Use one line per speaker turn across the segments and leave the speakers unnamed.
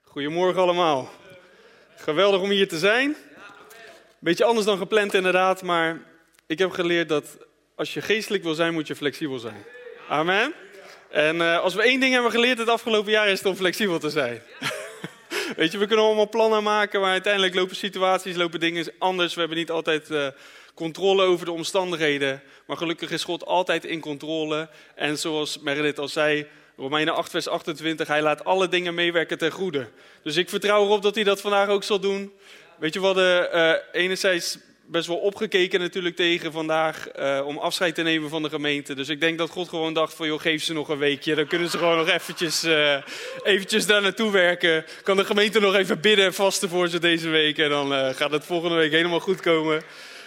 Goedemorgen allemaal. Geweldig om hier te zijn. Beetje anders dan gepland inderdaad, maar ik heb geleerd dat als je geestelijk wil zijn, moet je flexibel zijn. Amen. En als we één ding hebben geleerd het afgelopen jaar is het om flexibel te zijn. Weet je, we kunnen allemaal plannen maken, maar uiteindelijk lopen situaties, lopen dingen anders. We hebben niet altijd controle over de omstandigheden, maar gelukkig is God altijd in controle. En zoals Meredith al zei, Romeinen 8 vers 28, hij laat alle dingen meewerken ten goede. Dus ik vertrouw erop dat hij dat vandaag ook zal doen. Weet je, we hadden enerzijds best wel opgekeken natuurlijk tegen vandaag om afscheid te nemen van de gemeente. Dus ik denk dat God gewoon dacht van, joh, geef ze nog een weekje. Dan kunnen ze gewoon nog eventjes daar naartoe werken. Kan de gemeente nog even bidden en vasten voor ze deze week. En dan gaat het volgende week helemaal goed komen.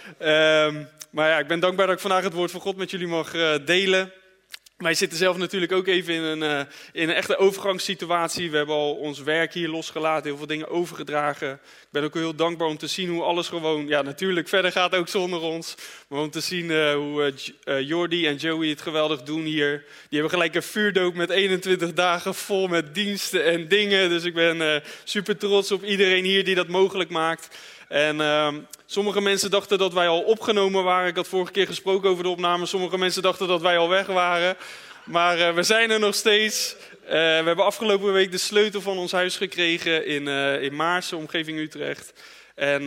Maar ja, ik ben dankbaar dat ik vandaag het woord van God met jullie mag delen. Wij zitten zelf natuurlijk ook even in een echte overgangssituatie. We hebben al ons werk hier losgelaten, heel veel dingen overgedragen. Ik ben ook heel dankbaar om te zien hoe alles gewoon, ja natuurlijk verder gaat ook zonder ons. Maar om te zien hoe Jordi en Joey het geweldig doen hier. Die hebben gelijk een vuurdoop met 21 dagen vol met diensten en dingen. Dus ik ben super trots op iedereen hier die dat mogelijk maakt. En sommige mensen dachten dat wij al opgenomen waren. Ik had vorige keer gesproken over de opname. Sommige mensen dachten dat wij al weg waren. Maar we zijn er nog steeds. We hebben afgelopen week de sleutel van ons huis gekregen in Maarsen, omgeving Utrecht. En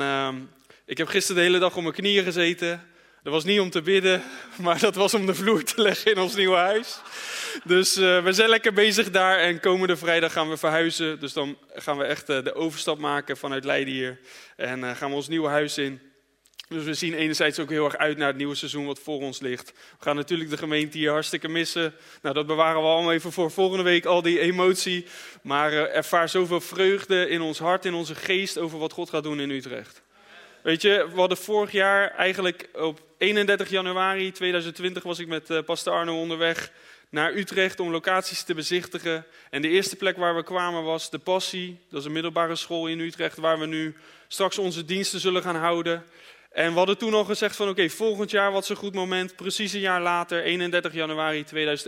ik heb gisteren de hele dag op mijn knieën gezeten. Dat was niet om te bidden, maar dat was om de vloer te leggen in ons nieuwe huis. Dus we zijn lekker bezig daar en komende vrijdag gaan we verhuizen. Dus dan gaan we echt de overstap maken vanuit Leiden hier. En gaan we ons nieuwe huis in. Dus we zien enerzijds ook heel erg uit naar het nieuwe seizoen wat voor ons ligt. We gaan natuurlijk de gemeente hier hartstikke missen. Nou, dat bewaren we allemaal even voor volgende week, al die emotie. Maar ervaar zoveel vreugde in ons hart, in onze geest over wat God gaat doen in Utrecht. Weet je, we hadden vorig jaar eigenlijk op 31 januari 2020 was ik met pastor Arno onderweg naar Utrecht om locaties te bezichtigen. En de eerste plek waar we kwamen was de Passie. Dat is een middelbare school in Utrecht waar we nu straks onze diensten zullen gaan houden. En we hadden toen al gezegd van oké, volgend jaar, wat is een goed moment? Precies een jaar later, 31 januari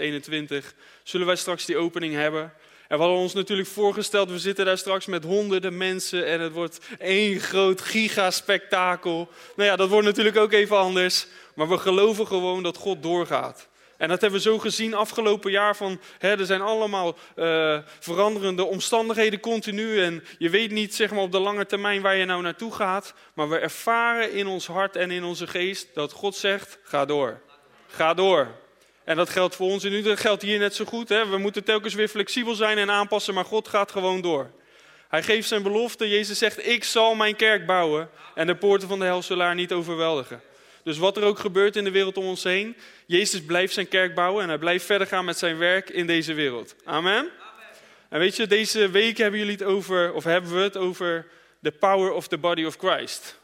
2021, zullen wij straks die opening hebben. En we hadden ons natuurlijk voorgesteld, we zitten daar straks met honderden mensen en het wordt één groot gigaspectakel. Nou ja, dat wordt natuurlijk ook even anders, maar we geloven gewoon dat God doorgaat. En dat hebben we zo gezien afgelopen jaar van, er zijn allemaal veranderende omstandigheden continu. En je weet niet zeg maar, op de lange termijn waar je nou naartoe gaat. Maar we ervaren in ons hart en in onze geest dat God zegt, ga door. Ga door. En dat geldt voor ons en nu, dat geldt hier net zo goed. We moeten telkens weer flexibel zijn en aanpassen, maar God gaat gewoon door. Hij geeft zijn belofte, Jezus zegt, ik zal mijn kerk bouwen. En de poorten van de hel zullen haar niet overweldigen. Dus wat er ook gebeurt in de wereld om ons heen, Jezus blijft zijn kerk bouwen en hij blijft verder gaan met zijn werk in deze wereld. Amen? Amen. En weet je, deze week hebben we het over the power of the body of Christ.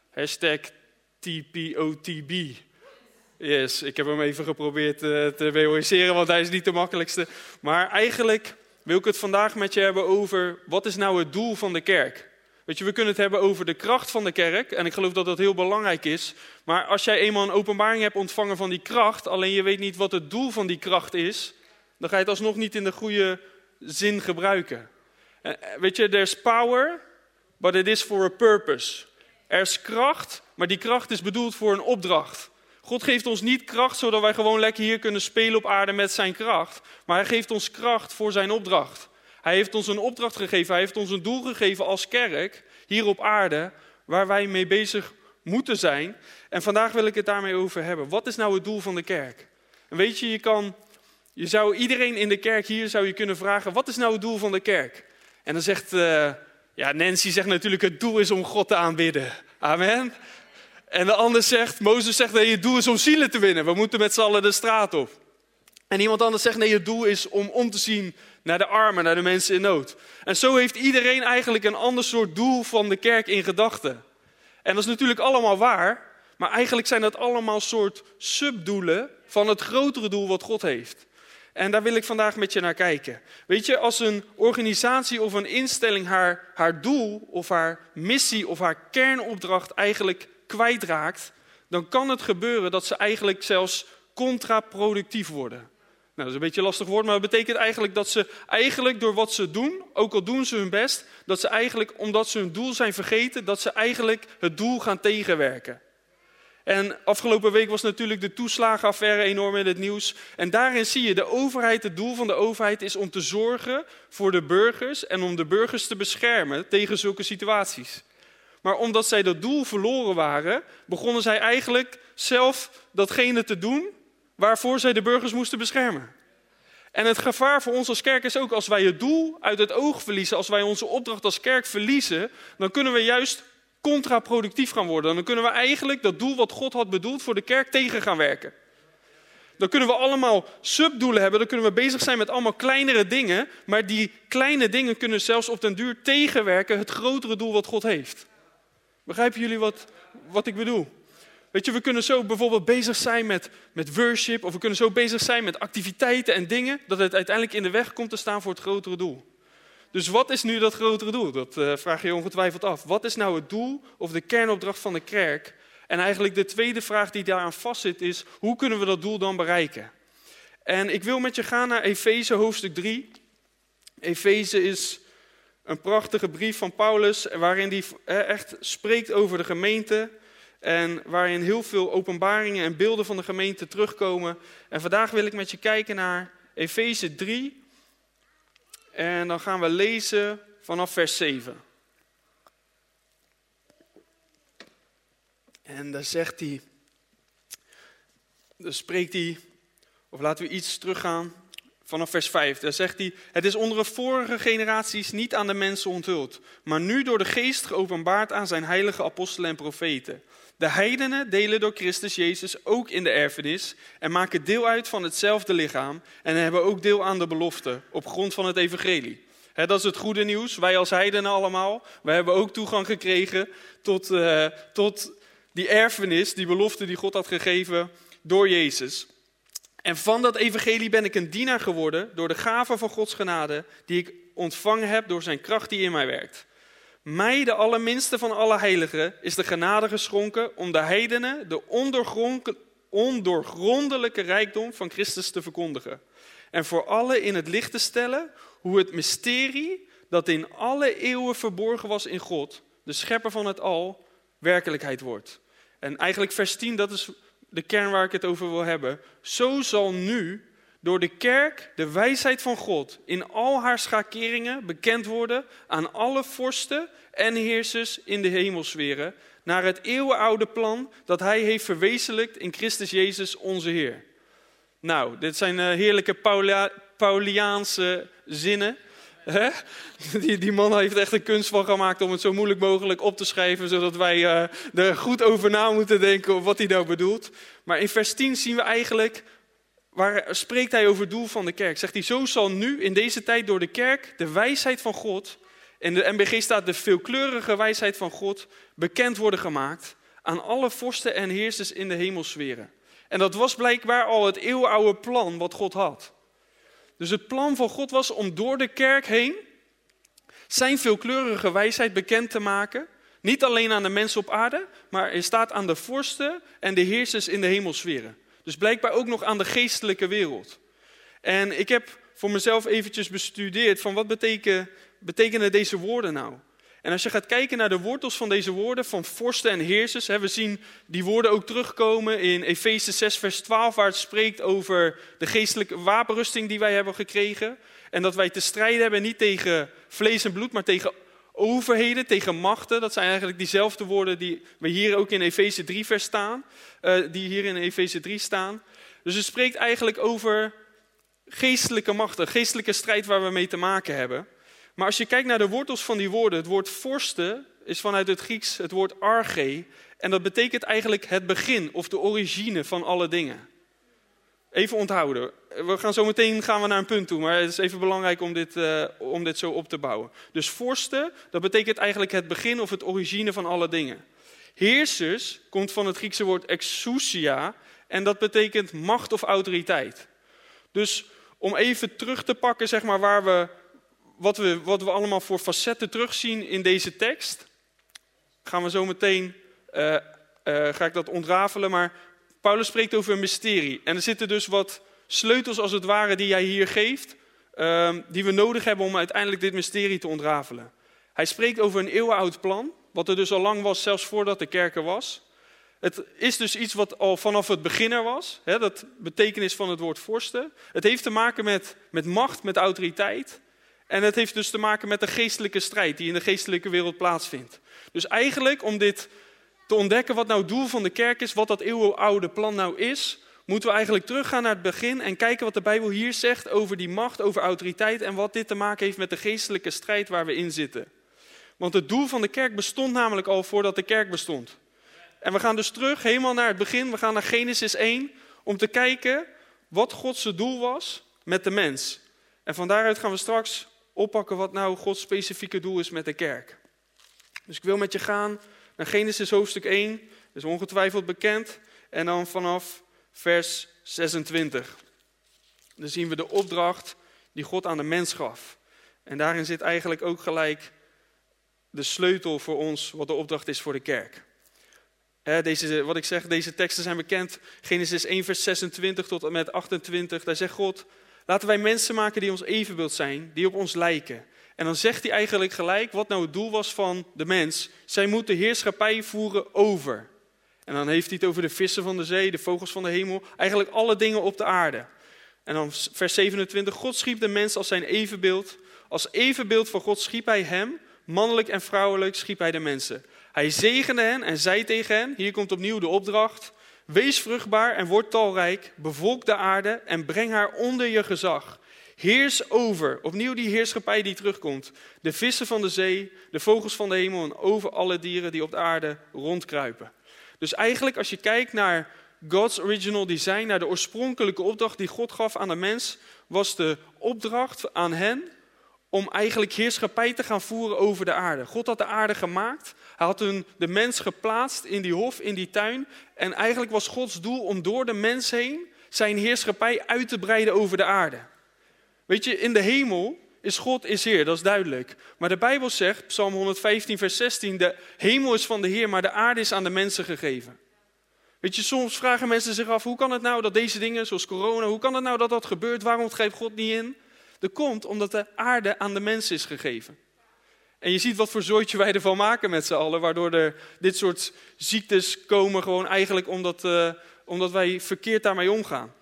#TPOTB. Yes, ik heb hem even geprobeerd te memoriseren, want hij is niet de makkelijkste. Maar eigenlijk wil ik het vandaag met je hebben over, wat is nou het doel van de kerk? Weet je, we kunnen het hebben over de kracht van de kerk. En ik geloof dat dat heel belangrijk is. Maar als jij eenmaal een openbaring hebt ontvangen van die kracht, alleen je weet niet wat het doel van die kracht is, dan ga je het alsnog niet in de goede zin gebruiken. Weet je, there's power, but it is for a purpose. Er is kracht, maar die kracht is bedoeld voor een opdracht. God geeft ons niet kracht zodat wij gewoon lekker hier kunnen spelen op aarde met zijn kracht. Maar hij geeft ons kracht voor zijn opdracht. Hij heeft ons een opdracht gegeven, hij heeft ons een doel gegeven als kerk, hier op aarde, waar wij mee bezig moeten zijn. En vandaag wil ik het daarmee over hebben. Wat is nou het doel van de kerk? En weet je, je zou iedereen in de kerk hier zou je kunnen vragen, wat is nou het doel van de kerk? En dan zegt, Nancy zegt natuurlijk, het doel is om God te aanbidden. Amen. En de ander zegt, Mozes zegt, nee, het doel is om zielen te winnen. We moeten met z'n allen de straat op. En iemand anders zegt, nee, het doel is om te zien naar de armen, naar de mensen in nood. En zo heeft iedereen eigenlijk een ander soort doel van de kerk in gedachten. En dat is natuurlijk allemaal waar, maar eigenlijk zijn dat allemaal soort subdoelen van het grotere doel wat God heeft. En daar wil ik vandaag met je naar kijken. Weet je, als een organisatie of een instelling haar doel of haar missie of haar kernopdracht eigenlijk kwijtraakt, dan kan het gebeuren dat ze eigenlijk zelfs contraproductief worden. dat is een beetje een lastig woord, maar het betekent eigenlijk dat ze eigenlijk door wat ze doen, ook al doen ze hun best, dat ze eigenlijk, omdat ze hun doel zijn vergeten, dat ze eigenlijk het doel gaan tegenwerken. En afgelopen week was natuurlijk de toeslagenaffaire enorm in het nieuws. En daarin zie je de overheid, het doel van de overheid is om te zorgen voor de burgers en om de burgers te beschermen tegen zulke situaties. Maar omdat zij dat doel verloren waren, begonnen zij eigenlijk zelf datgene te doen waarvoor zij de burgers moesten beschermen. En het gevaar voor ons als kerk is ook, als wij het doel uit het oog verliezen, als wij onze opdracht als kerk verliezen, dan kunnen we juist contraproductief gaan worden. Dan kunnen we eigenlijk dat doel wat God had bedoeld voor de kerk tegen gaan werken. Dan kunnen we allemaal subdoelen hebben, dan kunnen we bezig zijn met allemaal kleinere dingen, maar die kleine dingen kunnen zelfs op den duur tegenwerken het grotere doel wat God heeft. Begrijpen jullie wat ik bedoel? Weet je, we kunnen zo bijvoorbeeld bezig zijn met worship, of we kunnen zo bezig zijn met activiteiten en dingen, dat het uiteindelijk in de weg komt te staan voor het grotere doel. Dus wat is nu dat grotere doel? Dat vraag je ongetwijfeld af. Wat is nou het doel of de kernopdracht van de kerk? En eigenlijk de tweede vraag die daaraan vastzit is, hoe kunnen we dat doel dan bereiken? En ik wil met je gaan naar Efeze hoofdstuk 3. Efeze is een prachtige brief van Paulus, waarin hij echt spreekt over de gemeente. En waarin heel veel openbaringen en beelden van de gemeente terugkomen. En vandaag wil ik met je kijken naar Efeze 3. En dan gaan we lezen vanaf vers 7. En daar zegt hij, daar spreekt hij, of laten we iets teruggaan, vanaf vers 5. Daar zegt hij, het is onder de vorige generaties niet aan de mensen onthuld, maar nu door de geest geopenbaard aan zijn heilige apostelen en profeten. De heidenen delen door Christus Jezus ook in de erfenis en maken deel uit van hetzelfde lichaam en hebben ook deel aan de belofte op grond van het evangelie. Dat is het goede nieuws. Wij als heidenen allemaal, wij hebben ook toegang gekregen tot die erfenis, die belofte die God had gegeven door Jezus. En van dat evangelie ben ik een dienaar geworden door de gave van Gods genade die ik ontvangen heb door zijn kracht die in mij werkt. Mij, de allerminste van alle heiligen, is de genade geschonken om de heidenen de ondoorgrondelijke rijkdom van Christus te verkondigen. En voor allen in het licht te stellen hoe het mysterie dat in alle eeuwen verborgen was in God, de schepper van het al, werkelijkheid wordt. En eigenlijk vers 10, dat is de kern waar ik het over wil hebben. Zo zal nu door de kerk de wijsheid van God in al haar schakeringen bekend worden aan alle vorsten en heersers in de hemelsferen, naar het eeuwenoude plan dat hij heeft verwezenlijkt in Christus Jezus onze Heer. Nou, dit zijn heerlijke Pauliaanse zinnen. Die man heeft echt een kunst van gemaakt om het zo moeilijk mogelijk op te schrijven, zodat wij er goed over na moeten denken wat hij nou bedoelt. Maar in vers 10 zien we eigenlijk, waar spreekt hij over het doel van de kerk. Zegt hij, zo zal nu in deze tijd door de kerk de wijsheid van God, in de NBG staat de veelkleurige wijsheid van God, bekend worden gemaakt aan alle vorsten en heersers in de hemelsferen. En dat was blijkbaar al het eeuwenoude plan wat God had. Dus het plan van God was om door de kerk heen zijn veelkleurige wijsheid bekend te maken. Niet alleen aan de mensen op aarde, maar er staat aan de vorsten en de heersers in de hemelsferen. Dus blijkbaar ook nog aan de geestelijke wereld. En ik heb voor mezelf eventjes bestudeerd van wat betekenen deze woorden nou. En als je gaat kijken naar de wortels van deze woorden, van vorsten en heersers, we zien die woorden ook terugkomen in Efeze 6 vers 12, waar het spreekt over de geestelijke wapenrusting die wij hebben gekregen. En dat wij te strijden hebben niet tegen vlees en bloed, maar tegen overheden, tegen machten. Dat zijn eigenlijk diezelfde woorden die we hier ook in Efeze 3 vers staan, die hier in Efeze 3 staan. Dus het spreekt eigenlijk over geestelijke machten, geestelijke strijd waar we mee te maken hebben. Maar als je kijkt naar de wortels van die woorden, het woord vorsten is vanuit het Grieks het woord arche. En dat betekent eigenlijk het begin of de origine van alle dingen. Even onthouden. Gaan we naar een punt toe, maar het is even belangrijk om dit zo op te bouwen. Dus vorsten, dat betekent eigenlijk het begin of het origine van alle dingen. Heersers komt van het Griekse woord exousia en dat betekent macht of autoriteit. Dus om even terug te pakken, zeg maar, wat we allemaal voor facetten terugzien in deze tekst, gaan we zo meteen, ga ik dat ontrafelen, maar Paulus spreekt over een mysterie. En er zitten dus wat sleutels als het ware die hij hier geeft, die we nodig hebben om uiteindelijk dit mysterie te ontrafelen. Hij spreekt over een eeuwenoud plan, wat er dus al lang was, zelfs voordat de kerk er was. Het is dus iets wat al vanaf het begin er was, hè, dat betekenis van het woord vorsten. Het heeft te maken met macht, met autoriteit. En het heeft dus te maken met de geestelijke strijd die in de geestelijke wereld plaatsvindt. Dus eigenlijk om dit te ontdekken wat nou het doel van de kerk is, wat dat eeuwenoude plan nou is, moeten we eigenlijk teruggaan naar het begin en kijken wat de Bijbel hier zegt over die macht, over autoriteit en wat dit te maken heeft met de geestelijke strijd waar we in zitten. Want het doel van de kerk bestond namelijk al voordat de kerk bestond. En we gaan dus terug helemaal naar het begin, we gaan naar Genesis 1 om te kijken wat Gods doel was met de mens. En van daaruit gaan we straks oppakken wat nou Gods specifieke doel is met de kerk. Dus ik wil met je gaan naar Genesis hoofdstuk 1, dat is ongetwijfeld bekend, en dan vanaf vers 26. Dan zien we de opdracht die God aan de mens gaf. En daarin zit eigenlijk ook gelijk de sleutel voor ons, wat de opdracht is voor de kerk. Wat ik zeg, deze teksten zijn bekend. Genesis 1 vers 26 tot en met 28. Daar zegt God, laten wij mensen maken die ons evenbeeld zijn, die op ons lijken. En dan zegt hij eigenlijk gelijk wat nou het doel was van de mens. Zij moeten heerschappij voeren over. En dan heeft hij het over de vissen van de zee, de vogels van de hemel. Eigenlijk alle dingen op de aarde. En dan vers 27. God schiep de mens als zijn evenbeeld. Als evenbeeld van God schiep hij hem. Mannelijk en vrouwelijk schiep hij de mensen. Hij zegende hen en zei tegen hen. Hier komt opnieuw de opdracht. Wees vruchtbaar en word talrijk. Bevolk de aarde en breng haar onder je gezag. Heers over, opnieuw die heerschappij die terugkomt. De vissen van de zee, de vogels van de hemel en over alle dieren die op de aarde rondkruipen. Dus eigenlijk als je kijkt naar God's original design, naar de oorspronkelijke opdracht die God gaf aan de mens, was de opdracht aan hen om eigenlijk heerschappij te gaan voeren over de aarde. God had de aarde gemaakt, hij had de mens geplaatst in die hof, in die tuin. En eigenlijk was Gods doel om door de mens heen zijn heerschappij uit te breiden over de aarde. Weet je, in de hemel is God is Heer, dat is duidelijk. Maar de Bijbel zegt, Psalm 115 vers 16, de hemel is van de Heer, maar de aarde is aan de mensen gegeven. Weet je, soms vragen mensen zich af, hoe kan het nou dat deze dingen, zoals corona, hoe kan het nou dat dat gebeurt? Waarom grijpt God niet in? Dat komt omdat de aarde aan de mens is gegeven. En je ziet wat voor zooitje wij ervan maken met z'n allen, waardoor er dit soort ziektes komen, gewoon eigenlijk omdat wij verkeerd daarmee omgaan.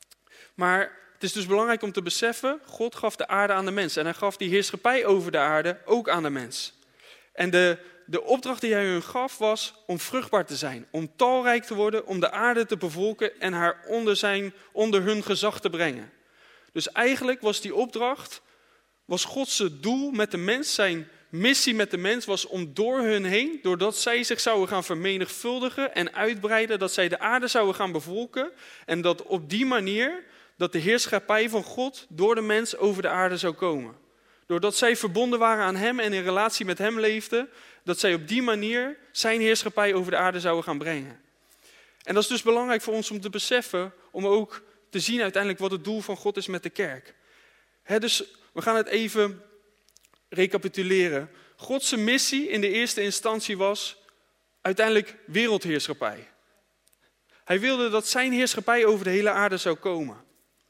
Maar het is dus belangrijk om te beseffen, God gaf de aarde aan de mens. En hij gaf die heerschappij over de aarde ook aan de mens. En de opdracht die hij hun gaf was om vruchtbaar te zijn. Om talrijk te worden, om de aarde te bevolken en haar onder hun gezag te brengen. Dus eigenlijk was die opdracht, was Gods doel met de mens, zijn missie met de mens was om door hun heen, doordat zij zich zouden gaan vermenigvuldigen en uitbreiden, dat zij de aarde zouden gaan bevolken. En dat op die manier dat de heerschappij van God door de mens over de aarde zou komen. Doordat zij verbonden waren aan hem en in relatie met hem leefden, dat zij op die manier zijn heerschappij over de aarde zouden gaan brengen. En dat is dus belangrijk voor ons om te beseffen, om ook te zien uiteindelijk wat het doel van God is met de kerk. Dus we gaan het even recapituleren. Gods missie in de eerste instantie was uiteindelijk wereldheerschappij. Hij wilde dat zijn heerschappij over de hele aarde zou komen.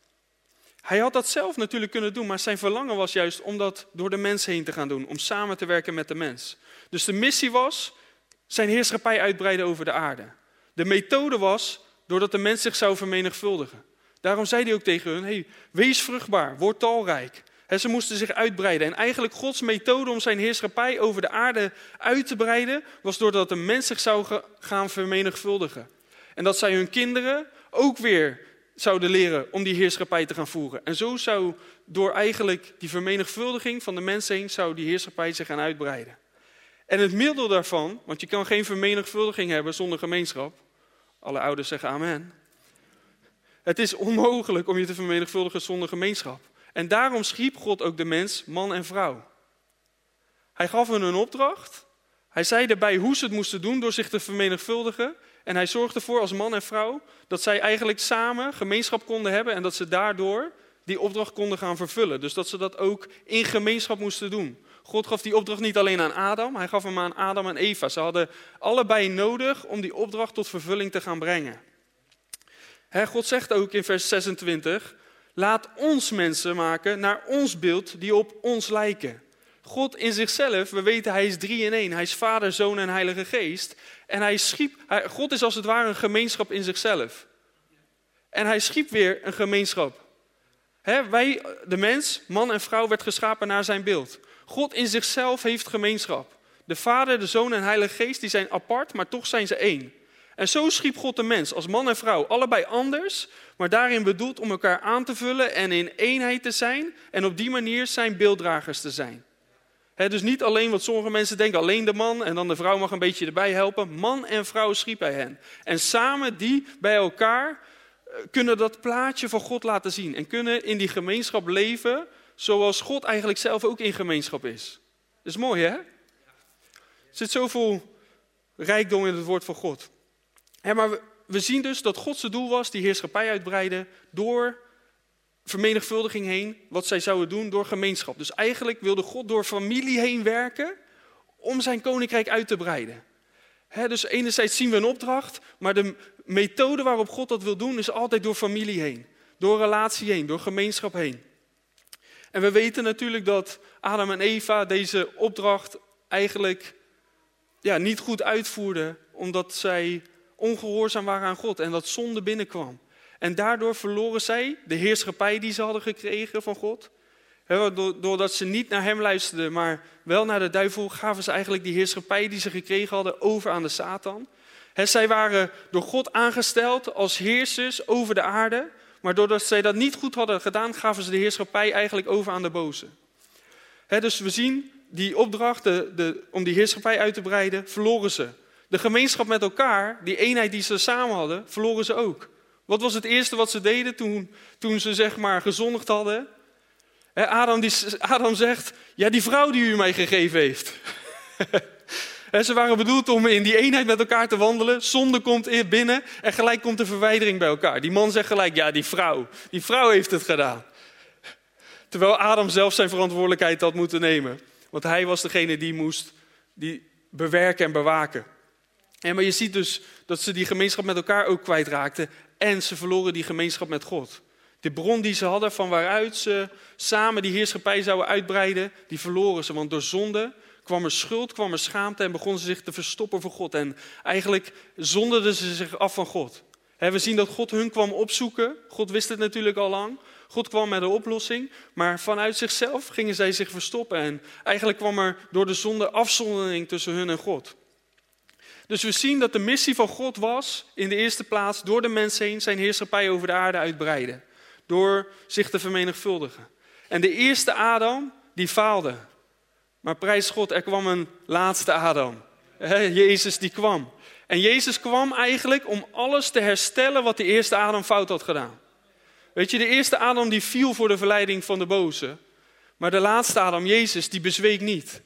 Hij had dat zelf natuurlijk kunnen doen, maar zijn verlangen was juist om dat door de mens heen te gaan doen. Om samen te werken met de mens. Dus de missie was zijn heerschappij uitbreiden over de aarde. De methode was doordat de mens zich zou vermenigvuldigen. Daarom zei hij ook tegen hun, hey, wees vruchtbaar, word talrijk. Ze moesten zich uitbreiden. En eigenlijk Gods methode om zijn heerschappij over de aarde uit te breiden, was doordat de mens zich zou gaan vermenigvuldigen. En dat zij hun kinderen ook weer zouden leren om die heerschappij te gaan voeren. En zo zou door eigenlijk die vermenigvuldiging van de mensen heen, zou die heerschappij zich gaan uitbreiden. En het middel daarvan, want je kan geen vermenigvuldiging hebben zonder gemeenschap. Alle ouders zeggen amen. Het is onmogelijk om je te vermenigvuldigen zonder gemeenschap. En daarom schiep God ook de mens, man en vrouw. Hij gaf hen een opdracht. Hij zei daarbij hoe ze het moesten doen door zich te vermenigvuldigen. En hij zorgde ervoor als man en vrouw dat zij eigenlijk samen gemeenschap konden hebben. En dat ze daardoor die opdracht konden gaan vervullen. Dus dat ze dat ook in gemeenschap moesten doen. God gaf die opdracht niet alleen aan Adam. Hij gaf hem aan Adam en Eva. Ze hadden allebei nodig om die opdracht tot vervulling te gaan brengen. God zegt ook in vers 26, laat ons mensen maken naar ons beeld die op ons lijken. God in zichzelf, we weten hij is 3 in 1. Hij is Vader, Zoon en Heilige Geest. En God is als het ware een gemeenschap in zichzelf. En hij schiep weer een gemeenschap. Wij, de mens, man en vrouw, werd geschapen naar zijn beeld. God in zichzelf heeft gemeenschap. De Vader, de Zoon en Heilige Geest, die zijn apart, maar toch zijn ze één. En zo schiep God de mens als man en vrouw, allebei anders, maar daarin bedoeld om elkaar aan te vullen en in eenheid te zijn en op die manier zijn beelddragers te zijn. Dus niet alleen wat sommige mensen denken, alleen de man en dan de vrouw mag een beetje erbij helpen. Man en vrouw schiep hij hen. En samen die bij elkaar kunnen dat plaatje van God laten zien en kunnen in die gemeenschap leven zoals God eigenlijk zelf ook in gemeenschap is. Dat is mooi, hè? Er zit zoveel rijkdom in het woord van God. Maar we zien dus dat God zijn doel was, die heerschappij uitbreiden, door vermenigvuldiging heen, wat zij zouden doen door gemeenschap. Dus eigenlijk wilde God door familie heen werken om zijn koninkrijk uit te breiden. Dus enerzijds zien we een opdracht, maar de methode waarop God dat wil doen is altijd door familie heen. Door relatie heen, door gemeenschap heen. En we weten natuurlijk dat Adam en Eva deze opdracht eigenlijk niet goed uitvoerden, omdat zij ongehoorzaam waren aan God en dat zonde binnenkwam. En daardoor verloren zij de heerschappij die ze hadden gekregen van God. Doordat ze niet naar hem luisterden, maar wel naar de duivel, gaven ze eigenlijk die heerschappij die ze gekregen hadden over aan de Satan. Zij waren door God aangesteld als heersers over de aarde, maar doordat zij dat niet goed hadden gedaan, gaven ze de heerschappij eigenlijk over aan de boze. Dus we zien die opdracht om die heerschappij uit te breiden, verloren ze. De gemeenschap met elkaar, die eenheid die ze samen hadden, verloren ze ook. Wat was het eerste wat ze deden toen ze gezondigd hadden? Adam zegt, ja, die vrouw die u mij gegeven heeft. Ze waren bedoeld om in die eenheid met elkaar te wandelen. Zonde komt binnen en gelijk komt de verwijdering bij elkaar. Die man zegt gelijk, ja, die vrouw heeft het gedaan. Terwijl Adam zelf zijn verantwoordelijkheid had moeten nemen. Want hij was degene die moest bewerken en bewaken. Maar je ziet dus dat ze die gemeenschap met elkaar ook kwijtraakten. En ze verloren die gemeenschap met God. De bron die ze hadden van waaruit ze samen die heerschappij zouden uitbreiden, die verloren ze. Want door zonde kwam er schuld, kwam er schaamte en begonnen ze zich te verstoppen voor God. En eigenlijk zonderden ze zich af van God. We zien dat God hun kwam opzoeken. God wist het natuurlijk al lang. God kwam met een oplossing. Maar vanuit zichzelf gingen zij zich verstoppen. En eigenlijk kwam er door de zonde afzondering tussen hun en God. Dus we zien dat de missie van God was in de eerste plaats door de mens heen zijn heerschappij over de aarde uitbreiden. Door zich te vermenigvuldigen. En de eerste Adam, die faalde. Maar prijs God, er kwam een laatste Adam. Jezus die kwam. En Jezus kwam eigenlijk om alles te herstellen wat de eerste Adam fout had gedaan. Weet je, de eerste Adam die viel voor de verleiding van de boze. Maar de laatste Adam, Jezus, die bezweek niet.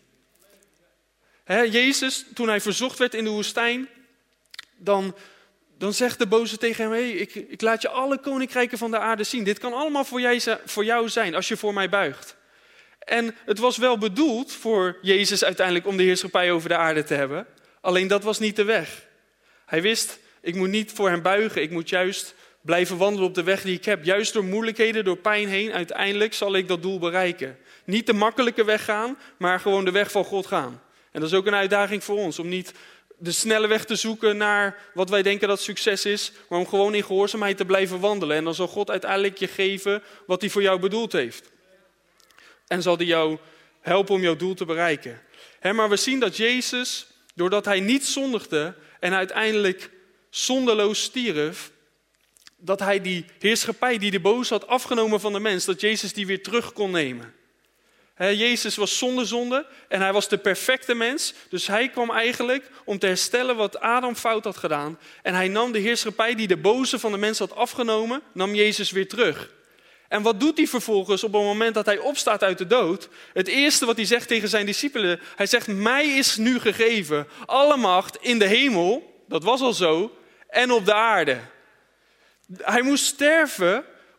Jezus, toen hij verzocht werd in de woestijn, dan zegt de boze tegen hem, hey, ik laat je alle koninkrijken van de aarde zien. Dit kan allemaal voor jou zijn als je voor mij buigt. En het was wel bedoeld voor Jezus uiteindelijk om de heerschappij over de aarde te hebben. Alleen dat was niet de weg. Hij wist, ik moet niet voor hem buigen. Ik moet juist blijven wandelen op de weg die ik heb. Juist door moeilijkheden, door pijn heen, uiteindelijk zal ik dat doel bereiken. Niet de makkelijke weg gaan, maar gewoon de weg van God gaan. En dat is ook een uitdaging voor ons, om niet de snelle weg te zoeken naar wat wij denken dat succes is, maar om gewoon in gehoorzaamheid te blijven wandelen. En dan zal God uiteindelijk je geven wat hij voor jou bedoeld heeft. En zal hij jou helpen om jouw doel te bereiken. Maar we zien dat Jezus, doordat hij niet zondigde en uiteindelijk zondeloos stierf, dat hij die heerschappij die de boze had afgenomen van de mens, dat Jezus die weer terug kon nemen. Jezus was zonder zonde en hij was de perfecte mens. Dus hij kwam eigenlijk om te herstellen wat Adam fout had gedaan. En hij nam de heerschappij die de boze van de mens had afgenomen, nam Jezus weer terug. En wat doet hij vervolgens op het moment dat hij opstaat uit de dood? Het eerste wat hij zegt tegen zijn discipelen, hij zegt, mij is nu gegeven alle macht in de hemel, dat was al zo, en op de aarde. Hij moest sterven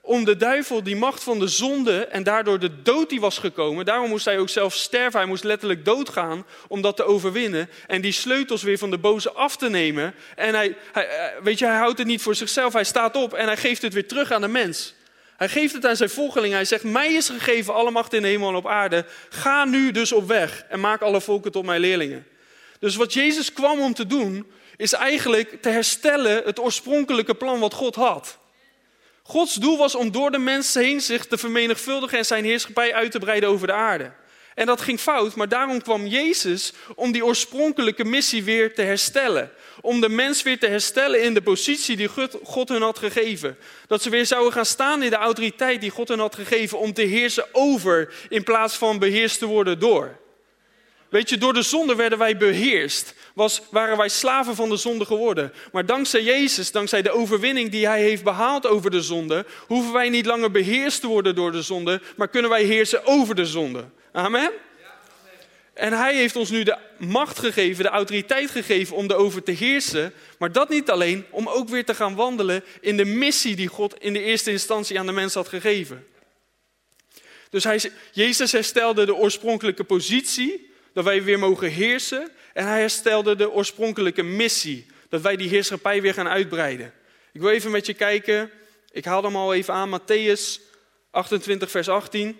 om de duivel die macht van de zonde en daardoor de dood die was gekomen. Daarom moest hij ook zelf sterven. Hij moest letterlijk doodgaan om dat te overwinnen. En die sleutels weer van de boze af te nemen. En hij houdt het niet voor zichzelf. Hij staat op en hij geeft het weer terug aan de mens. Hij geeft het aan zijn volgelingen. Hij zegt, mij is gegeven alle macht in de hemel en op aarde. Ga nu dus op weg en maak alle volken tot mijn leerlingen. Dus wat Jezus kwam om te doen, is eigenlijk te herstellen het oorspronkelijke plan wat God had. Gods doel was om door de mensen heen zich te vermenigvuldigen en zijn heerschappij uit te breiden over de aarde. En dat ging fout, maar daarom kwam Jezus om die oorspronkelijke missie weer te herstellen. Om de mens weer te herstellen in de positie die God hun had gegeven. Dat ze weer zouden gaan staan in de autoriteit die God hun had gegeven om te heersen over in plaats van beheerst te worden door. Weet je, door de zonde werden wij beheerst. Waren wij slaven van de zonde geworden. Maar dankzij Jezus, dankzij de overwinning die hij heeft behaald over de zonde, hoeven wij niet langer beheerst te worden door de zonde, maar kunnen wij heersen over de zonde. Amen? En hij heeft ons nu de macht gegeven, de autoriteit gegeven om erover te heersen. Maar dat niet alleen, om ook weer te gaan wandelen in de missie die God in de eerste instantie aan de mens had gegeven. Dus Jezus herstelde de oorspronkelijke positie, dat wij weer mogen heersen. En hij herstelde de oorspronkelijke missie, dat wij die heerschappij weer gaan uitbreiden. Ik wil even met je kijken, ik haal hem al even aan, Mattheüs 28 vers 18.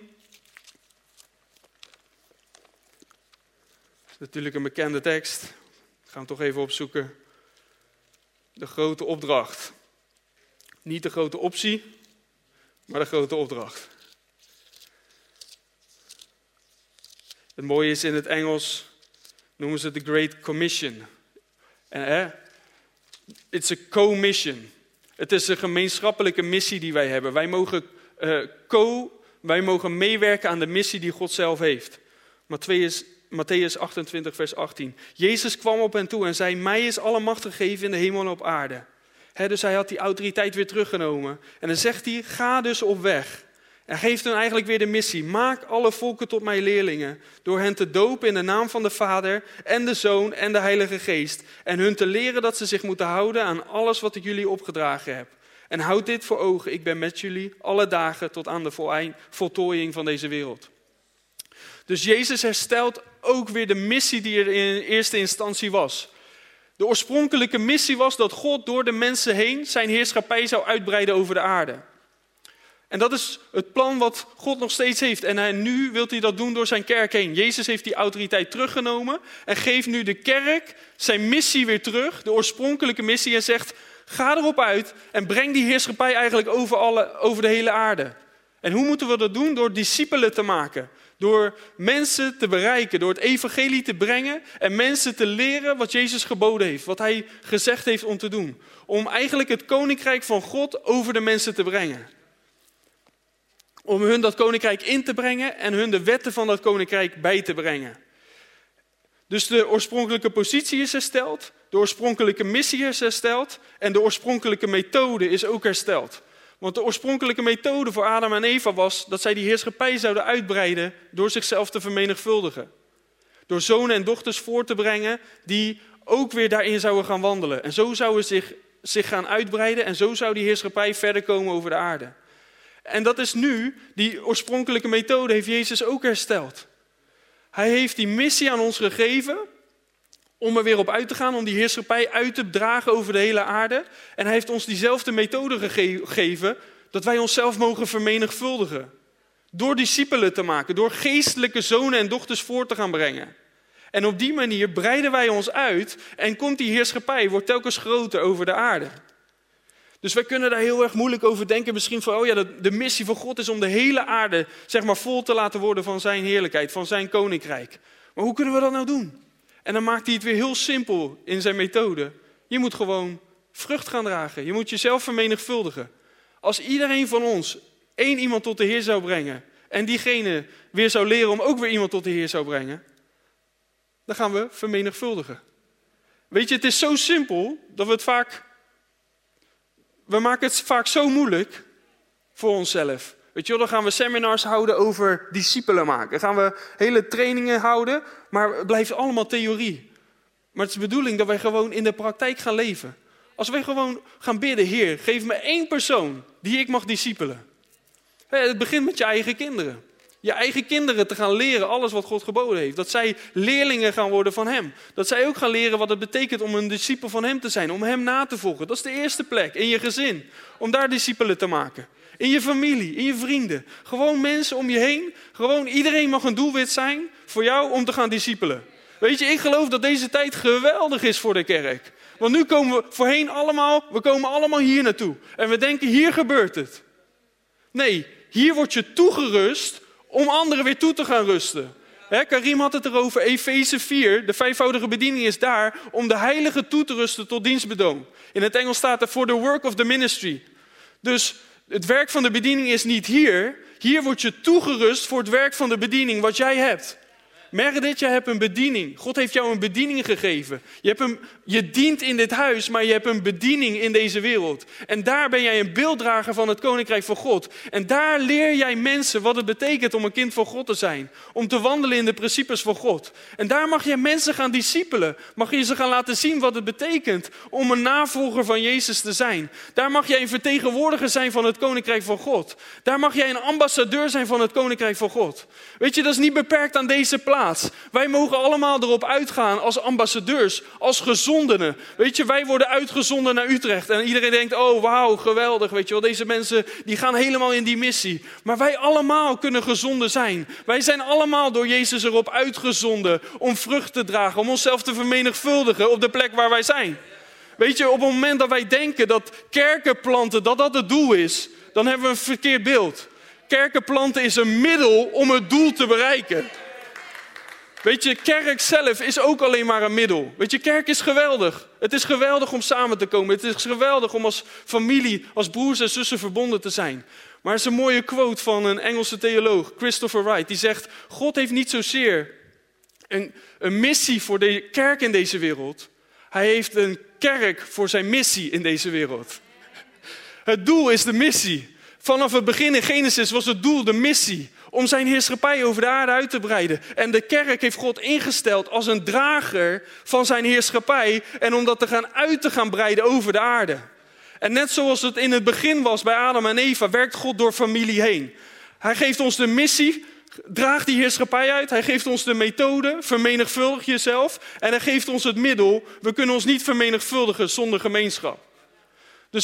Dat is natuurlijk een bekende tekst. Ik ga hem toch even opzoeken. De grote opdracht. Niet de grote optie, maar de grote opdracht. Het mooie is in het Engels, noemen ze het de Great Commission. It's a co-mission. Het is een gemeenschappelijke missie die wij hebben. Wij mogen meewerken aan de missie die God zelf heeft. Mattheüs 28 vers 18. Jezus kwam op hen toe en zei, mij is alle macht gegeven in de hemel en op aarde. Dus hij had die autoriteit weer teruggenomen. En dan zegt hij, ga dus op weg. En geeft hun eigenlijk weer de missie. Maak alle volken tot mijn leerlingen. Door hen te dopen in de naam van de Vader en de Zoon en de Heilige Geest. En hun te leren dat ze zich moeten houden aan alles wat ik jullie opgedragen heb. En houd dit voor ogen. Ik ben met jullie alle dagen tot aan de voltooiing van deze wereld. Dus Jezus herstelt ook weer de missie die er in eerste instantie was. De oorspronkelijke missie was dat God door de mensen heen zijn heerschappij zou uitbreiden over de aarde. En dat is het plan wat God nog steeds heeft. En nu wil hij dat doen door zijn kerk heen. Jezus heeft die autoriteit teruggenomen en geeft nu de kerk zijn missie weer terug. De oorspronkelijke missie en zegt, ga erop uit en breng die heerschappij eigenlijk over de hele aarde. En hoe moeten we dat doen? Door discipelen te maken. Door mensen te bereiken, door het evangelie te brengen en mensen te leren wat Jezus geboden heeft. Wat hij gezegd heeft om te doen. Om eigenlijk het koninkrijk van God over de mensen te brengen. Om hun dat koninkrijk in te brengen en hun de wetten van dat koninkrijk bij te brengen. Dus de oorspronkelijke positie is hersteld, de oorspronkelijke missie is hersteld en de oorspronkelijke methode is ook hersteld. Want de oorspronkelijke methode voor Adam en Eva was dat zij die heerschappij zouden uitbreiden door zichzelf te vermenigvuldigen. Door zonen en dochters voor te brengen die ook weer daarin zouden gaan wandelen. En zo zouden ze zich gaan uitbreiden en zo zou die heerschappij verder komen over de aarde. En dat is nu, die oorspronkelijke methode heeft Jezus ook hersteld. Hij heeft die missie aan ons gegeven om er weer op uit te gaan, om die heerschappij uit te dragen over de hele aarde. En hij heeft ons diezelfde methode gegeven, dat wij onszelf mogen vermenigvuldigen. Door discipelen te maken, door geestelijke zonen en dochters voor te gaan brengen. En op die manier breiden wij ons uit en komt die heerschappij, wordt telkens groter over de aarde. Dus wij kunnen daar heel erg moeilijk over denken. Misschien van, de missie van God is om de hele aarde vol te laten worden van zijn heerlijkheid, van zijn koninkrijk. Maar hoe kunnen we dat nou doen? En dan maakt hij het weer heel simpel in zijn methode. Je moet gewoon vrucht gaan dragen. Je moet jezelf vermenigvuldigen. Als iedereen van ons 1 iemand tot de Heer zou brengen en diegene weer zou leren om ook weer iemand tot de Heer zou brengen, dan gaan we vermenigvuldigen. Weet je, het is zo simpel dat we maken het vaak zo moeilijk voor onszelf. Weet je wel, dan gaan we seminars houden over discipelen maken. Dan gaan we hele trainingen houden, maar het blijft allemaal theorie. Maar het is de bedoeling dat wij gewoon in de praktijk gaan leven. Als wij gewoon gaan bidden, Heer, geef me 1 persoon die ik mag discipelen. Het begint met je eigen kinderen. Je eigen kinderen te gaan leren alles wat God geboden heeft. Dat zij leerlingen gaan worden van hem. Dat zij ook gaan leren wat het betekent om een discipel van hem te zijn. Om hem na te volgen. Dat is de eerste plek. In je gezin. Om daar discipelen te maken. In je familie, in je vrienden. Gewoon mensen om je heen. Gewoon iedereen mag een doelwit zijn voor jou om te gaan discipelen. Weet je, ik geloof dat deze tijd geweldig is voor de kerk. Want nu komen we komen allemaal hier naartoe. En we denken, hier gebeurt het. Nee, hier word je toegerust om anderen weer toe te gaan rusten. Karim had het erover, Efeze 4, de 5voudige bediening is daar om de heiligen toe te rusten tot dienstbedoom. In het Engels staat er for the work of the ministry. Dus het werk van de bediening is niet hier. Hier word je toegerust voor het werk van de bediening wat jij hebt. Meredith, jij hebt een bediening. God heeft jou een bediening gegeven. Je dient in dit huis, maar je hebt een bediening in deze wereld. En daar ben jij een beelddrager van het Koninkrijk van God. En daar leer jij mensen wat het betekent om een kind van God te zijn. Om te wandelen in de principes van God. En daar mag je mensen gaan discipelen. Mag je ze gaan laten zien wat het betekent om een navolger van Jezus te zijn. Daar mag jij een vertegenwoordiger zijn van het Koninkrijk van God. Daar mag jij een ambassadeur zijn van het Koninkrijk van God. Weet je, dat is niet beperkt aan deze plaats. Wij mogen allemaal erop uitgaan als ambassadeurs, als gezondenen. Weet je, wij worden uitgezonden naar Utrecht. En iedereen denkt, oh wauw, geweldig. Weet je wel, deze mensen die gaan helemaal in die missie. Maar wij allemaal kunnen gezonden zijn. Wij zijn allemaal door Jezus erop uitgezonden om vrucht te dragen. Om onszelf te vermenigvuldigen op de plek waar wij zijn. Weet je, op het moment dat wij denken dat kerken planten, dat het doel is, dan hebben we een verkeerd beeld. Kerken planten is een middel om het doel te bereiken. Weet je, kerk zelf is ook alleen maar een middel. Weet je, kerk is geweldig. Het is geweldig om samen te komen. Het is geweldig om als familie, als broers en zussen verbonden te zijn. Maar er is een mooie quote van een Engelse theoloog, Christopher Wright. Die zegt, God heeft niet zozeer een missie voor de kerk in deze wereld. Hij heeft een kerk voor zijn missie in deze wereld. Het doel is de missie. Vanaf het begin in Genesis was het doel de missie. Om zijn heerschappij over de aarde uit te breiden. En de kerk heeft God ingesteld als een drager van zijn heerschappij. En om dat te gaan breiden over de aarde. En net zoals het in het begin was bij Adam en Eva, werkt God door familie heen. Hij geeft ons de missie, draag die heerschappij uit. Hij geeft ons de methode, vermenigvuldig jezelf. En hij geeft ons het middel, we kunnen ons niet vermenigvuldigen zonder gemeenschap. Dus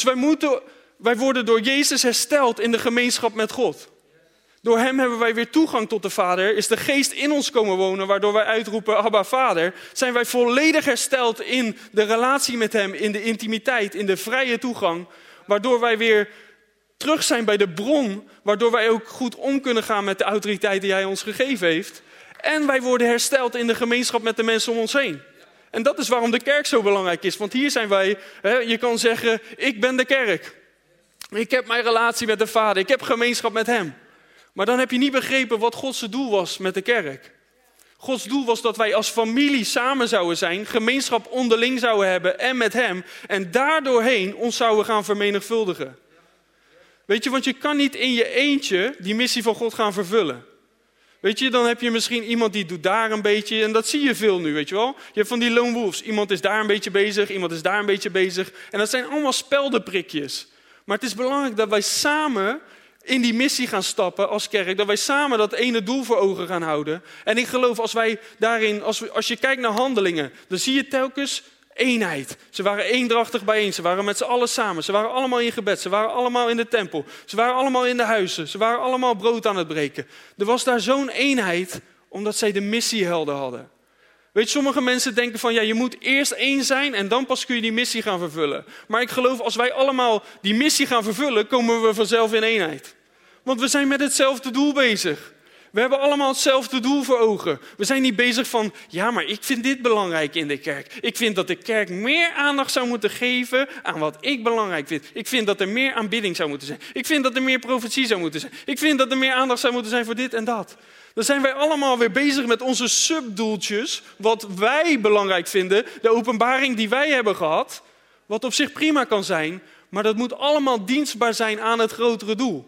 wij worden door Jezus hersteld in de gemeenschap met God. Door hem hebben wij weer toegang tot de Vader. Is de geest in ons komen wonen, waardoor wij uitroepen, Abba Vader. Zijn wij volledig hersteld in de relatie met hem, in de intimiteit, in de vrije toegang. Waardoor wij weer terug zijn bij de bron. Waardoor wij ook goed om kunnen gaan met de autoriteit die hij ons gegeven heeft. En wij worden hersteld in de gemeenschap met de mensen om ons heen. En dat is waarom de kerk zo belangrijk is. Want hier zijn wij, je kan zeggen, ik ben de kerk. Ik heb mijn relatie met de Vader, ik heb gemeenschap met hem. Maar dan heb je niet begrepen wat Gods doel was met de kerk. Gods doel was dat wij als familie samen zouden zijn, gemeenschap onderling zouden hebben en met hem. En daardoorheen ons zouden gaan vermenigvuldigen. Weet je, want je kan niet in je eentje die missie van God gaan vervullen. Weet je, dan heb je misschien iemand die doet daar een beetje, en dat zie je veel nu, weet je wel. Je hebt van die lone wolves, iemand is daar een beetje bezig, iemand is daar een beetje bezig. En dat zijn allemaal speldenprikjes. Maar het is belangrijk dat wij samen in die missie gaan stappen als kerk. Dat wij samen dat ene doel voor ogen gaan houden. En ik geloof als wij daarin, als je kijkt naar Handelingen, dan zie je telkens eenheid. Ze waren eendrachtig bijeen. Ze waren met z'n allen samen. Ze waren allemaal in gebed. Ze waren allemaal in de tempel. Ze waren allemaal in de huizen. Ze waren allemaal brood aan het breken. Er was daar zo'n eenheid, omdat zij de missiehelden hadden. Weet je, sommige mensen denken van, ja, je moet eerst één zijn en dan pas kun je die missie gaan vervullen. Maar ik geloof, als wij allemaal die missie gaan vervullen, komen we vanzelf in eenheid. Want we zijn met hetzelfde doel bezig. We hebben allemaal hetzelfde doel voor ogen. We zijn niet bezig van, ja, maar ik vind dit belangrijk in de kerk. Ik vind dat de kerk meer aandacht zou moeten geven aan wat ik belangrijk vind. Ik vind dat er meer aanbidding zou moeten zijn. Ik vind dat er meer profetie zou moeten zijn. Ik vind dat er meer aandacht zou moeten zijn voor dit en dat. Dan zijn wij allemaal weer bezig met onze subdoeltjes, wat wij belangrijk vinden, de openbaring die wij hebben gehad, wat op zich prima kan zijn, maar dat moet allemaal dienstbaar zijn aan het grotere doel.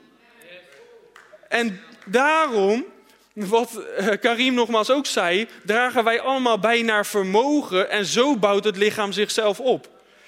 En daarom, wat Karim nogmaals ook zei, dragen wij allemaal bij naar vermogen en zo bouwt het lichaam zichzelf op.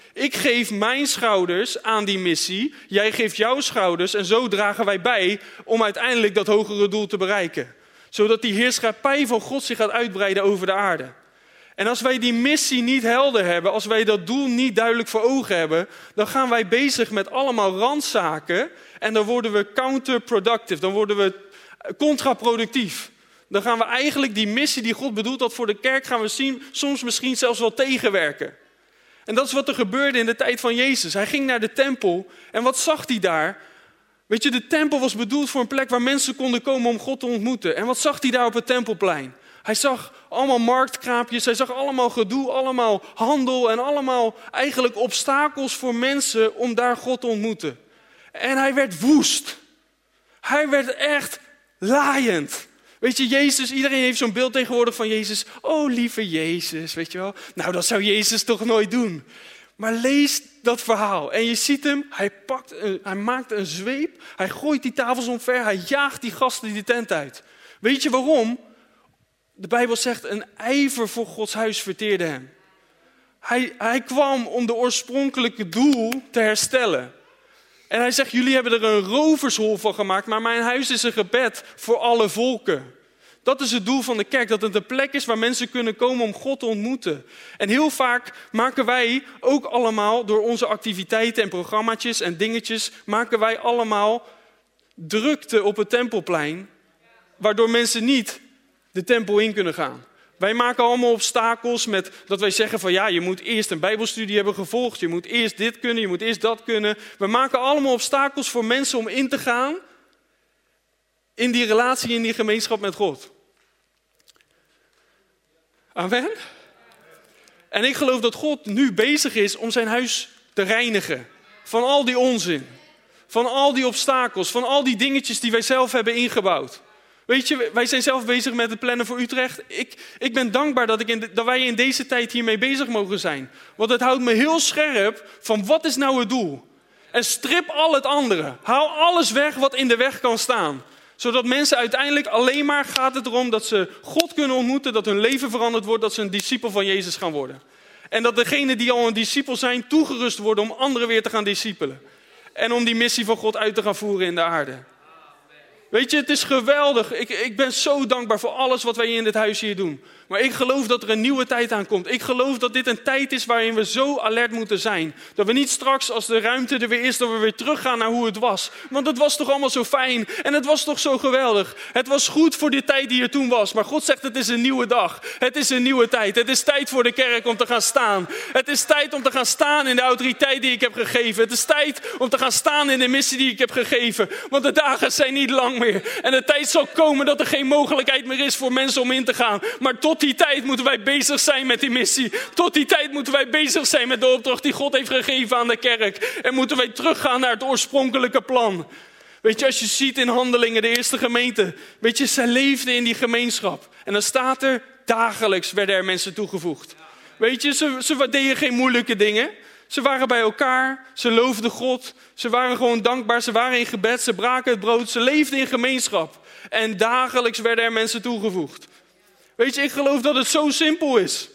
Ik geef mijn schouders aan die missie. Jij geeft jouw schouders. En zo dragen wij bij om uiteindelijk dat hogere doel te bereiken. Zodat die heerschappij van God zich gaat uitbreiden over de aarde. En als wij die missie niet helder hebben, als wij dat doel niet duidelijk voor ogen hebben, dan gaan wij bezig met allemaal randzaken en dan worden we counterproductive, dan worden we contraproductief. Dan gaan we eigenlijk die missie die God bedoeld had voor de kerk, gaan we soms misschien zelfs wel tegenwerken. En dat is wat er gebeurde in de tijd van Jezus. Hij ging naar de tempel en wat zag hij daar? Weet je, de tempel was bedoeld voor een plek waar mensen konden komen om God te ontmoeten. En wat zag hij daar op het tempelplein? Hij zag allemaal marktkraampjes, hij zag allemaal gedoe, allemaal handel en allemaal eigenlijk obstakels voor mensen om daar God te ontmoeten. En hij werd woest. Hij werd echt laaiend. Weet je, Jezus, iedereen heeft zo'n beeld tegenwoordig van Jezus. Oh, lieve Jezus, weet je wel. Nou, dat zou Jezus toch nooit doen. Maar lees dat verhaal en je ziet hem, hij maakt een zweep, hij gooit die tafels omver, hij jaagt die gasten die tent uit. Weet je waarom? De Bijbel zegt, een ijver voor Gods huis verteerde hem. Hij kwam om de oorspronkelijke doel te herstellen. En hij zegt, jullie hebben er een rovershol van gemaakt, maar mijn huis is een gebed voor alle volken. Dat is het doel van de kerk, dat het een plek is waar mensen kunnen komen om God te ontmoeten. En heel vaak maken wij ook allemaal door onze activiteiten en programmaatjes en dingetjes, maken wij allemaal drukte op het tempelplein, waardoor mensen niet de tempel in kunnen gaan. Wij maken allemaal obstakels met dat wij zeggen van ja, je moet eerst een bijbelstudie hebben gevolgd, je moet eerst dit kunnen, je moet eerst dat kunnen. We maken allemaal obstakels voor mensen om in te gaan in die relatie, in die gemeenschap met God. Amen. En ik geloof dat God nu bezig is om zijn huis te reinigen van al die onzin, van al die obstakels, van al die dingetjes die wij zelf hebben ingebouwd. Weet je, wij zijn zelf bezig met het plannen voor Utrecht. Ik ben dankbaar dat wij in deze tijd hiermee bezig mogen zijn. Want het houdt me heel scherp van wat is nou het doel. En strip al het andere. Haal alles weg wat in de weg kan staan. Zodat mensen uiteindelijk alleen maar gaat het erom dat ze God kunnen ontmoeten. Dat hun leven veranderd wordt. Dat ze een discipel van Jezus gaan worden. En dat degenen die al een discipel zijn toegerust worden om anderen weer te gaan discipelen. En om die missie van God uit te gaan voeren in de aarde. Weet je, het is geweldig. Ik ben zo dankbaar voor alles wat wij in dit huis hier doen. Maar ik geloof dat er een nieuwe tijd aankomt. Ik geloof dat dit een tijd is waarin we zo alert moeten zijn. Dat we niet straks, als de ruimte er weer is, dat we weer teruggaan naar hoe het was. Want het was toch allemaal zo fijn en het was toch zo geweldig. Het was goed voor die tijd die er toen was. Maar God zegt, het is een nieuwe dag. Het is een nieuwe tijd. Het is tijd voor de kerk om te gaan staan. Het is tijd om te gaan staan in de autoriteit die ik heb gegeven. Het is tijd om te gaan staan in de missie die ik heb gegeven. Want de dagen zijn niet lang meer. En de tijd zal komen dat er geen mogelijkheid meer is voor mensen om in te gaan. Maar tot die tijd moeten wij bezig zijn met die missie. Tot die tijd moeten wij bezig zijn met de opdracht die God heeft gegeven aan de kerk. En moeten wij teruggaan naar het oorspronkelijke plan. Weet je, als je ziet in Handelingen, de eerste gemeente. Weet je, zij leefden in die gemeenschap. En dan staat er, dagelijks werden er mensen toegevoegd. Weet je, ze deden geen moeilijke dingen. Ze waren bij elkaar, ze loofden God. Ze waren gewoon dankbaar, ze waren in gebed, ze braken het brood. Ze leefden in gemeenschap. En dagelijks werden er mensen toegevoegd. Weet je, ik geloof dat het zo simpel is.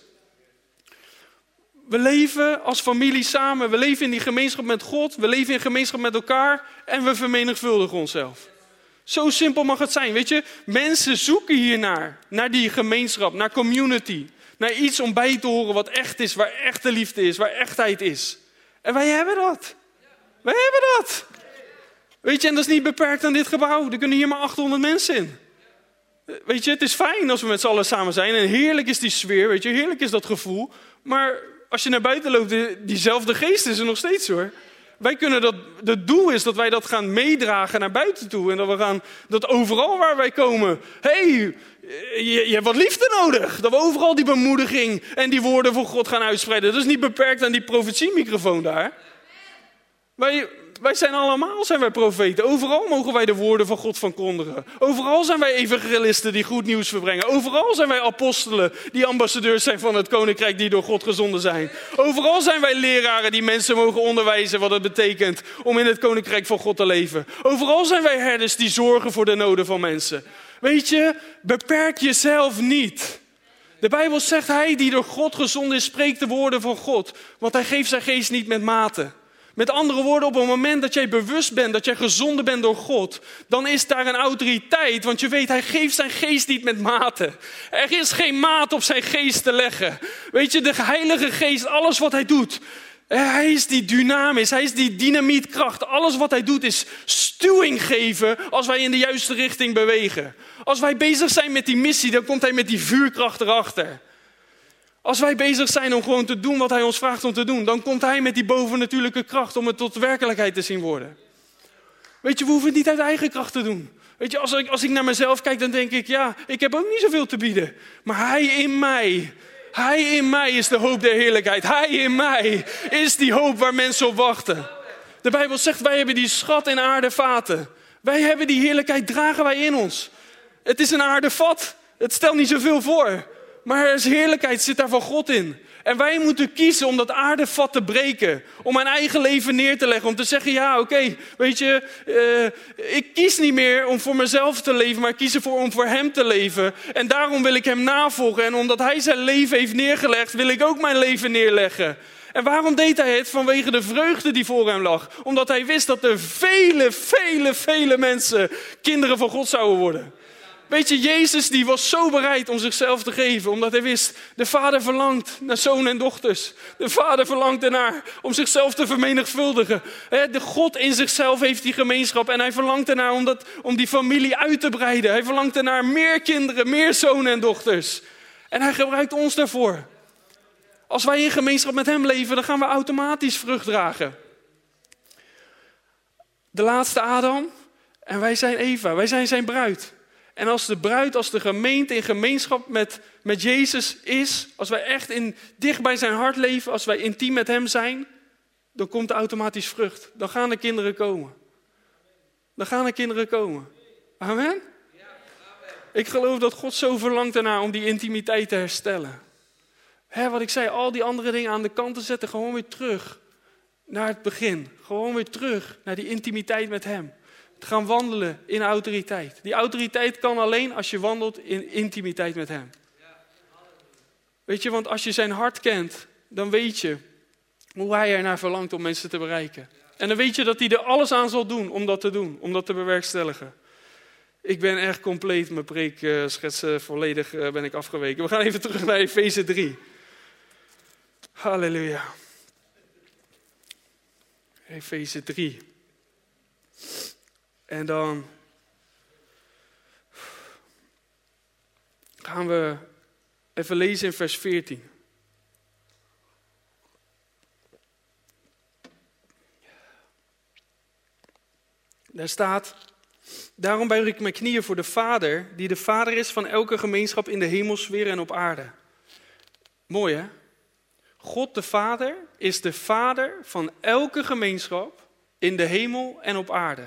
We leven als familie samen. We leven in die gemeenschap met God. We leven in gemeenschap met elkaar. En we vermenigvuldigen onszelf. Zo simpel mag het zijn. Weet je, mensen zoeken hiernaar. Naar die gemeenschap, naar community. Naar iets om bij te horen wat echt is. Waar echte liefde is, waar echtheid is. En wij hebben dat. Wij hebben dat. Weet je, en dat is niet beperkt aan dit gebouw. Er kunnen hier maar 800 mensen in. Weet je, het is fijn als we met z'n allen samen zijn. En heerlijk is die sfeer, weet je, heerlijk is dat gevoel. Maar als je naar buiten loopt, diezelfde geest is er nog steeds hoor. Wij kunnen dat, het doel is dat wij dat gaan meedragen naar buiten toe. En dat we gaan, dat overal waar wij komen, je hebt wat liefde nodig. Dat we overal die bemoediging en die woorden van God gaan uitspreiden. Dat is niet beperkt aan die profetiemicrofoon daar. Wij zijn wij profeten. Overal mogen wij de woorden van God verkondigen. Overal zijn wij evangelisten die goed nieuws verbrengen. Overal zijn wij apostelen die ambassadeurs zijn van het koninkrijk die door God gezonden zijn. Overal zijn wij leraren die mensen mogen onderwijzen wat het betekent om in het koninkrijk van God te leven. Overal zijn wij herders die zorgen voor de noden van mensen. Weet je, beperk jezelf niet. De Bijbel zegt, hij die door God gezonden is, spreekt de woorden van God. Want hij geeft zijn geest niet met mate. Met andere woorden, op het moment dat jij bewust bent, dat jij gezonden bent door God, dan is daar een autoriteit. Want je weet, hij geeft zijn geest niet met mate. Er is geen maat op zijn geest te leggen. Weet je, de Heilige Geest, alles wat hij doet, hij is die dynamisch, hij is die dynamietkracht. Alles wat hij doet is stuwing geven als wij in de juiste richting bewegen. Als wij bezig zijn met die missie, dan komt hij met die vuurkracht erachter. Als wij bezig zijn om gewoon te doen wat hij ons vraagt om te doen, dan komt hij met die bovennatuurlijke kracht om het tot werkelijkheid te zien worden. Weet je, we hoeven het niet uit eigen kracht te doen. Weet je, als ik naar mezelf kijk, dan denk ik, ja, ik heb ook niet zoveel te bieden. Maar hij in mij is de hoop der heerlijkheid. Hij in mij is die hoop waar mensen op wachten. De Bijbel zegt, wij hebben die schat in aardevaten. Wij hebben die heerlijkheid, dragen wij in ons. Het is een aardevat. Het stelt niet zoveel voor. Maar er is heerlijkheid, zit daar van God in. En wij moeten kiezen om dat aardevat te breken. Om mijn eigen leven neer te leggen. Om te zeggen, ja oké, weet je, ik kies niet meer om voor mezelf te leven. Maar ik kies ervoor om voor hem te leven. En daarom wil ik hem navolgen. En omdat hij zijn leven heeft neergelegd, wil ik ook mijn leven neerleggen. En waarom deed hij het? Vanwege de vreugde die voor hem lag. Omdat hij wist dat er vele mensen kinderen van God zouden worden. Weet je, Jezus die was zo bereid om zichzelf te geven. Omdat hij wist, de Vader verlangt naar zonen en dochters. De Vader verlangt ernaar om zichzelf te vermenigvuldigen. De God in zichzelf heeft die gemeenschap. En hij verlangt ernaar om die familie uit te breiden. Hij verlangt ernaar meer kinderen, meer zonen en dochters. En hij gebruikt ons daarvoor. Als wij in gemeenschap met hem leven, dan gaan we automatisch vrucht dragen. De laatste Adam en wij zijn Eva. Wij zijn zijn bruid. En als de bruid, als de gemeente in gemeenschap met Jezus is, als wij echt dicht bij zijn hart leven, als wij intiem met hem zijn, dan komt er automatisch vrucht. Dan gaan er kinderen komen. Amen? Ik geloof dat God zo verlangt ernaar om die intimiteit te herstellen. Wat ik zei, al die andere dingen aan de kant te zetten, gewoon weer terug naar het begin. Gewoon weer terug naar die intimiteit met hem. Te gaan wandelen in autoriteit. Die autoriteit kan alleen als je wandelt in intimiteit met hem. Weet je, want als je zijn hart kent, dan weet je hoe hij ernaar verlangt om mensen te bereiken. En dan weet je dat hij er alles aan zal doen, om dat te bewerkstelligen. Ik ben echt compleet, mijn preekschetsen volledig ben ik afgeweken. We gaan even terug naar Efeze 3. Halleluja. Efeze 3. En dan gaan we even lezen in vers 14. Daar staat: daarom buig ik mijn knieën voor de Vader, die de Vader is van elke gemeenschap in de hemelsfeer en op aarde. Mooi hè? God de Vader is de Vader van elke gemeenschap in de hemel en op aarde.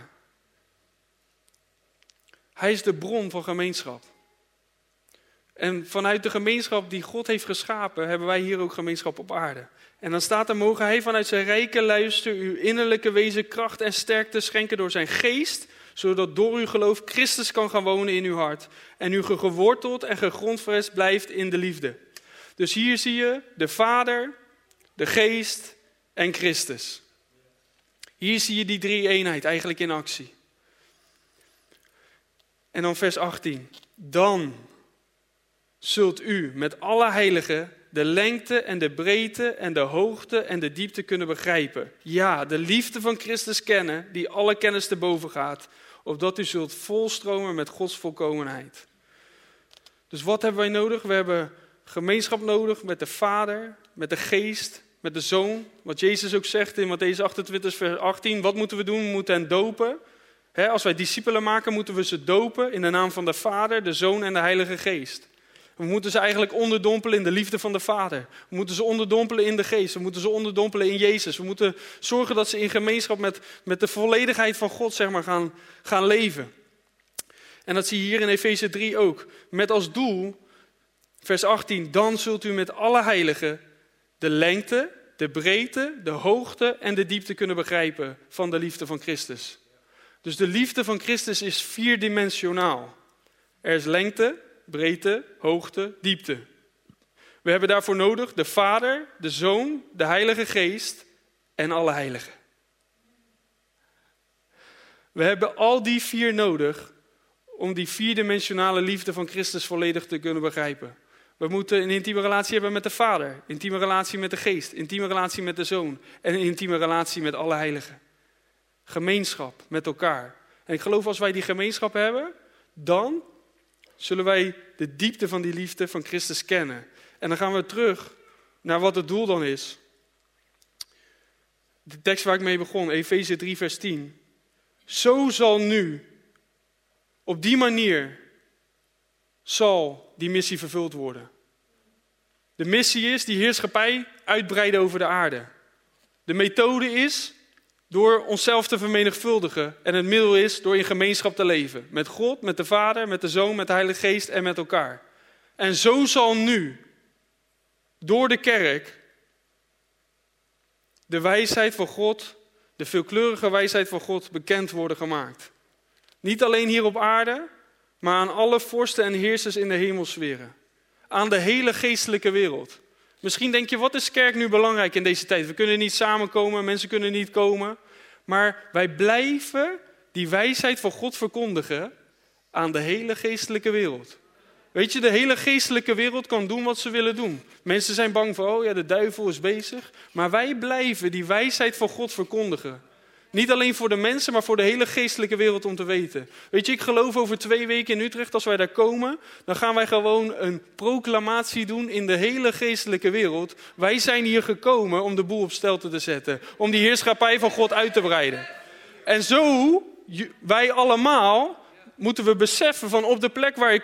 Hij is de bron van gemeenschap. En vanuit de gemeenschap die God heeft geschapen, hebben wij hier ook gemeenschap op aarde. En dan staat er: mogen hij vanuit zijn rijke luister uw innerlijke wezen kracht en sterkte schenken door zijn geest, zodat door uw geloof Christus kan gaan wonen in uw hart. En u geworteld en gegrondvest blijft in de liefde. Dus hier zie je de Vader, de Geest en Christus. Hier zie je die drie-eenheid eigenlijk in actie. En dan vers 18. Dan zult u met alle heiligen de lengte en de breedte en de hoogte en de diepte kunnen begrijpen. Ja, de liefde van Christus kennen, die alle kennis te boven gaat, opdat u zult volstromen met Gods volkomenheid. Dus wat hebben wij nodig? We hebben gemeenschap nodig met de Vader, met de Geest, met de Zoon. Wat Jezus ook zegt in Mattheüs 28 vers 18. Wat moeten we doen? We moeten hen dopen. Als wij discipelen maken, moeten we ze dopen in de naam van de Vader, de Zoon en de Heilige Geest. We moeten ze eigenlijk onderdompelen in de liefde van de Vader. We moeten ze onderdompelen in de Geest. We moeten ze onderdompelen in Jezus. We moeten zorgen dat ze in gemeenschap met de volledigheid van God gaan leven. En dat zie je hier in Efeze 3 ook. Met als doel, vers 18, dan zult u met alle heiligen de lengte, de breedte, de hoogte en de diepte kunnen begrijpen van de liefde van Christus. Dus de liefde van Christus is vierdimensionaal. Er is lengte, breedte, hoogte, diepte. We hebben daarvoor nodig de Vader, de Zoon, de Heilige Geest en alle heiligen. We hebben al die 4 nodig om die 4-dimensionale liefde van Christus volledig te kunnen begrijpen. We moeten een intieme relatie hebben met de Vader, intieme relatie met de Geest, intieme relatie met de Zoon en een intieme relatie met alle heiligen. Gemeenschap met elkaar. En ik geloof als wij die gemeenschap hebben, dan zullen wij de diepte van die liefde van Christus kennen. En dan gaan we terug naar wat het doel dan is. De tekst waar ik mee begon, Efeze 3 vers 10. Zo zal nu, op die manier, zal die missie vervuld worden. De missie is die heerschappij uitbreiden over de aarde. De methode is door onszelf te vermenigvuldigen. En het middel is door in gemeenschap te leven. Met God, met de Vader, met de Zoon, met de Heilige Geest en met elkaar. En zo zal nu, door de kerk, de wijsheid van God, de veelkleurige wijsheid van God bekend worden gemaakt. Niet alleen hier op aarde, maar aan alle vorsten en heersers in de hemelsferen. Aan de hele geestelijke wereld. Misschien denk je, wat is kerk nu belangrijk in deze tijd? We kunnen niet samenkomen, mensen kunnen niet komen. Maar wij blijven die wijsheid van God verkondigen aan de hele geestelijke wereld. Weet je, de hele geestelijke wereld kan doen wat ze willen doen. Mensen zijn bang voor, oh ja, de duivel is bezig. Maar wij blijven die wijsheid van God verkondigen. Niet alleen voor de mensen, maar voor de hele geestelijke wereld om te weten. Weet je, ik geloof over 2 weken in Utrecht, als wij daar komen, dan gaan wij gewoon een proclamatie doen in de hele geestelijke wereld. Wij zijn hier gekomen om de boel op stelte te zetten. Om die heerschappij van God uit te breiden. En zo, wij allemaal, moeten we beseffen van op de plek waar ik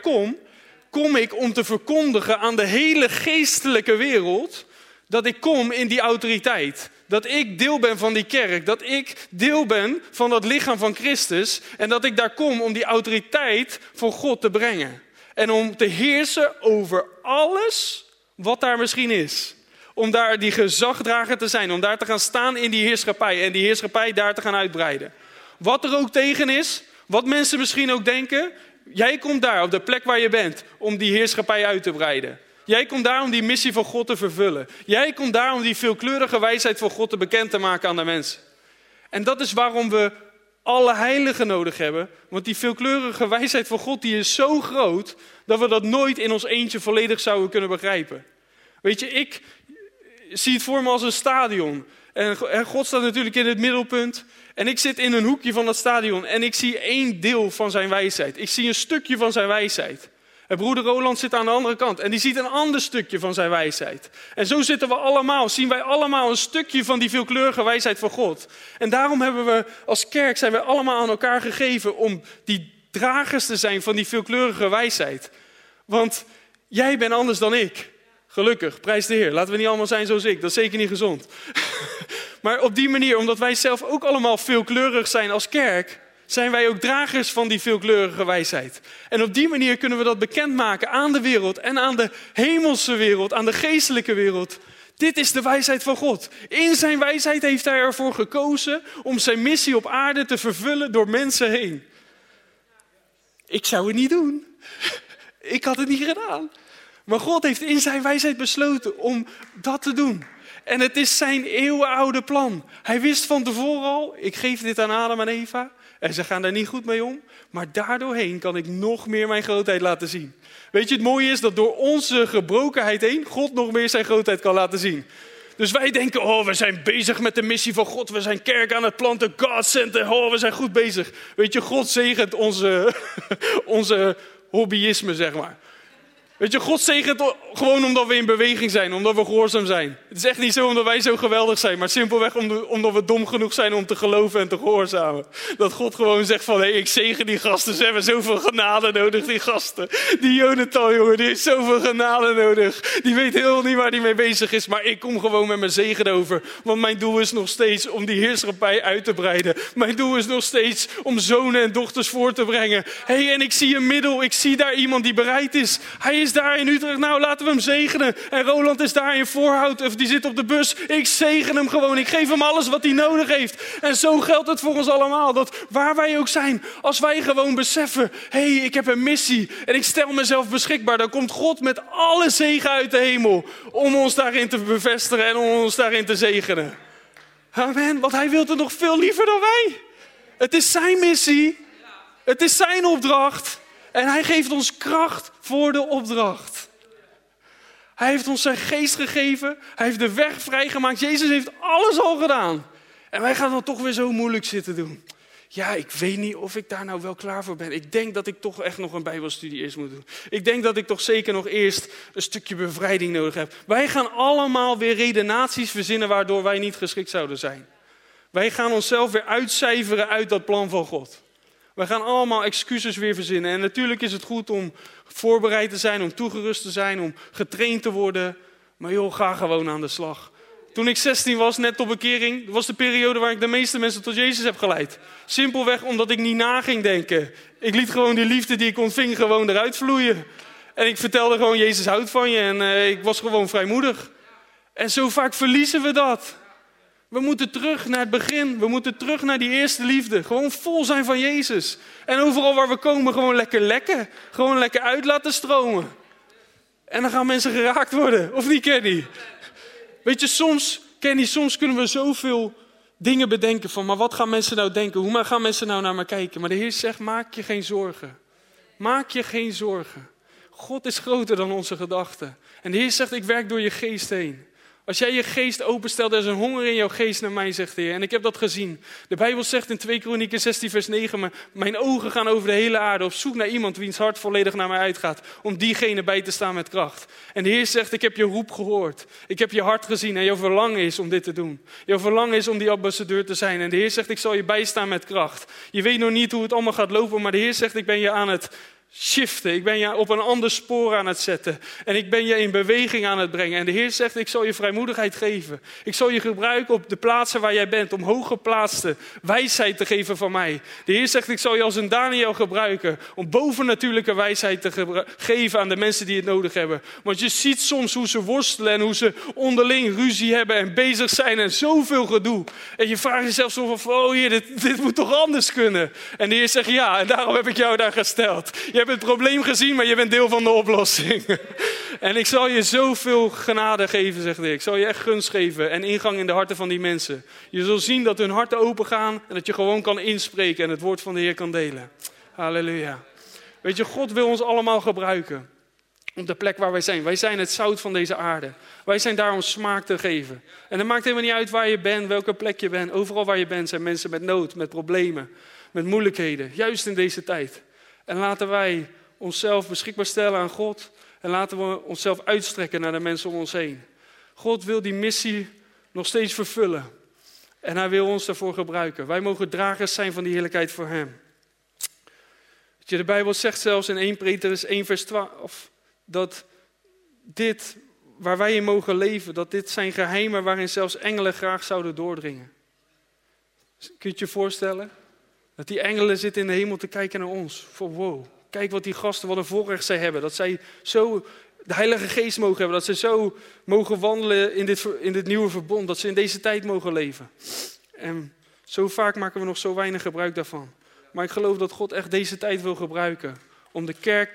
kom ik om te verkondigen aan de hele geestelijke wereld dat ik kom in die autoriteit. Dat ik deel ben van die kerk. Dat ik deel ben van dat lichaam van Christus. En dat ik daar kom om die autoriteit voor God te brengen. En om te heersen over alles wat daar misschien is. Om daar die gezagdrager te zijn. Om daar te gaan staan in die heerschappij. En die heerschappij daar te gaan uitbreiden. Wat er ook tegen is. Wat mensen misschien ook denken. Jij komt daar op de plek waar je bent. Om die heerschappij uit te breiden. Jij komt daar om die missie van God te vervullen. Jij komt daar om die veelkleurige wijsheid van God te bekend te maken aan de mensen. En dat is waarom we alle heiligen nodig hebben. Want die veelkleurige wijsheid van God die is zo groot dat we dat nooit in ons eentje volledig zouden kunnen begrijpen. Weet je, ik zie het voor me als een stadion. En God staat natuurlijk in het middelpunt. En ik zit in een hoekje van dat stadion en ik zie 1 deel van zijn wijsheid. Ik zie een stukje van zijn wijsheid. En broeder Roland zit aan de andere kant en die ziet een ander stukje van zijn wijsheid. En zo zitten we allemaal, zien wij allemaal een stukje van die veelkleurige wijsheid van God. En daarom hebben we als kerk, zijn wij allemaal aan elkaar gegeven om die dragers te zijn van die veelkleurige wijsheid. Want jij bent anders dan ik. Gelukkig, prijs de Heer. Laten we niet allemaal zijn zoals ik, dat is zeker niet gezond. Maar op die manier, omdat wij zelf ook allemaal veelkleurig zijn als kerk, zijn wij ook dragers van die veelkleurige wijsheid. En op die manier kunnen we dat bekendmaken aan de wereld en aan de hemelse wereld, aan de geestelijke wereld. Dit is de wijsheid van God. In zijn wijsheid heeft hij ervoor gekozen om zijn missie op aarde te vervullen door mensen heen. Ik zou het niet doen. Ik had het niet gedaan. Maar God heeft in zijn wijsheid besloten om dat te doen. En het is zijn eeuwenoude plan. Hij wist van tevoren al, ik geef dit aan Adam en Eva. En ze gaan daar niet goed mee om. Maar daardoorheen kan ik nog meer mijn grootheid laten zien. Weet je, het mooie is dat door onze gebrokenheid heen God nog meer zijn grootheid kan laten zien. Dus wij denken, oh, we zijn bezig met de missie van God. We zijn kerk aan het planten, God Center. Oh, we zijn goed bezig. Weet je, God zegent onze hobbyisme, zeg maar. Weet je, God zegent gewoon omdat we in beweging zijn, omdat we gehoorzaam zijn. Het is echt niet zo omdat wij zo geweldig zijn, maar simpelweg omdat we dom genoeg zijn om te geloven en te gehoorzamen. Dat God gewoon zegt van, hé, ik zegen die gasten, ze hebben zoveel genade nodig, die gasten. Die Jonathan, jongen, die heeft zoveel genade nodig. Die weet heel niet waar hij mee bezig is, maar ik kom gewoon met mijn zegen over. Want mijn doel is nog steeds om die heerschappij uit te breiden. Mijn doel is nog steeds om zonen en dochters voor te brengen. Hé, en ik zie een middel, ik zie daar iemand die bereid is. Hij is is daar in Utrecht, nou laten we hem zegenen. En Roland is daar in Voorhout, of die zit op de bus. Ik zegen hem gewoon, ik geef hem alles wat hij nodig heeft. En zo geldt het voor ons allemaal, dat waar wij ook zijn, als wij gewoon beseffen, hé, ik heb een missie en ik stel mezelf beschikbaar, dan komt God met alle zegen uit de hemel om ons daarin te bevestigen en om ons daarin te zegenen. Amen, want hij wil het nog veel liever dan wij. Het is zijn missie, het is zijn opdracht en hij geeft ons kracht voor de opdracht. Hij heeft ons zijn geest gegeven, hij heeft de weg vrijgemaakt. Jezus heeft alles al gedaan. En wij gaan dan toch weer zo moeilijk zitten doen. Ja, ik weet niet of ik daar nou wel klaar voor ben. Ik denk dat ik toch echt nog een bijbelstudie eerst moet doen. Ik denk dat ik toch zeker nog eerst een stukje bevrijding nodig heb. Wij gaan allemaal weer redenaties verzinnen waardoor wij niet geschikt zouden zijn. Wij gaan onszelf weer uitcijferen uit dat plan van God. Wij gaan allemaal excuses weer verzinnen. En natuurlijk is het goed om voorbereid te zijn, om toegerust te zijn, om getraind te worden. Maar joh, ga gewoon aan de slag. Toen ik 16 was, net tot bekering, was de periode waar ik de meeste mensen tot Jezus heb geleid. Simpelweg omdat ik niet na ging denken. Ik liet gewoon die liefde die ik ontving gewoon eruit vloeien. En ik vertelde gewoon, Jezus houdt van je. En ik was gewoon vrijmoedig. En zo vaak verliezen we dat. We moeten terug naar het begin. We moeten terug naar die eerste liefde. Gewoon vol zijn van Jezus. En overal waar we komen gewoon lekker lekken. Gewoon lekker uit laten stromen. En dan gaan mensen geraakt worden. Of niet, Kenny? Weet je, soms kunnen we zoveel dingen bedenken van, maar wat gaan mensen nou denken? Hoe gaan mensen nou naar me kijken? Maar de Heer zegt, maak je geen zorgen. Maak je geen zorgen. God is groter dan onze gedachten. En de Heer zegt, ik werk door je geest heen. Als jij je geest openstelt, er is een honger in jouw geest naar mij, zegt de Heer. En ik heb dat gezien. De Bijbel zegt in 2 Kronieken 16 vers 9, maar mijn ogen gaan over de hele aarde op zoek naar iemand wiens hart volledig naar mij uitgaat. Om diegene bij te staan met kracht. En de Heer zegt, ik heb je roep gehoord. Ik heb je hart gezien en jouw verlangen is om dit te doen. Jouw verlangen is om die ambassadeur te zijn. En de Heer zegt, ik zal je bijstaan met kracht. Je weet nog niet hoe het allemaal gaat lopen, maar de Heer zegt, ik ben je aan het shiften. Ik ben je op een ander spoor aan het zetten. En ik ben je in beweging aan het brengen. En de Heer zegt, ik zal je vrijmoedigheid geven. Ik zal je gebruiken op de plaatsen waar jij bent. Om hooggeplaatste wijsheid te geven van mij. De Heer zegt, ik zal je als een Daniel gebruiken. Om bovennatuurlijke wijsheid te geven aan de mensen die het nodig hebben. Want je ziet soms hoe ze worstelen. En hoe ze onderling ruzie hebben. En bezig zijn. En zoveel gedoe. En je vraagt jezelf zo van, oh Heer, dit moet toch anders kunnen? En de Heer zegt, ja. En daarom heb ik jou daar gesteld. Je hebt het probleem gezien, maar je bent deel van de oplossing. En ik zal je zoveel genade geven, zegt hij. Ik zal je echt gunst geven en ingang in de harten van die mensen. Je zult zien dat hun harten open gaan en dat je gewoon kan inspreken en het woord van de Heer kan delen. Halleluja. Weet je, God wil ons allemaal gebruiken. Op de plek waar wij zijn. Wij zijn het zout van deze aarde. Wij zijn daar om smaak te geven. En het maakt helemaal niet uit waar je bent, welke plek je bent. Overal waar je bent zijn mensen met nood, met problemen, met moeilijkheden. Juist in deze tijd. En laten wij onszelf beschikbaar stellen aan God. En laten we onszelf uitstrekken naar de mensen om ons heen. God wil die missie nog steeds vervullen. En hij wil ons daarvoor gebruiken. Wij mogen dragers zijn van die heerlijkheid voor hem. De Bijbel zegt zelfs in 1 Petrus 1 vers 12... dat dit, waar wij in mogen leven, dat dit zijn geheimen waarin zelfs engelen graag zouden doordringen. Kun je het je voorstellen? Dat die engelen zitten in de hemel te kijken naar ons. Van wow, kijk wat die gasten, wat een voorrecht zij hebben. Dat zij zo de Heilige Geest mogen hebben. Dat ze zo mogen wandelen in dit nieuwe verbond. Dat ze in deze tijd mogen leven. En zo vaak maken we nog zo weinig gebruik daarvan. Maar ik geloof dat God echt deze tijd wil gebruiken. Om de kerk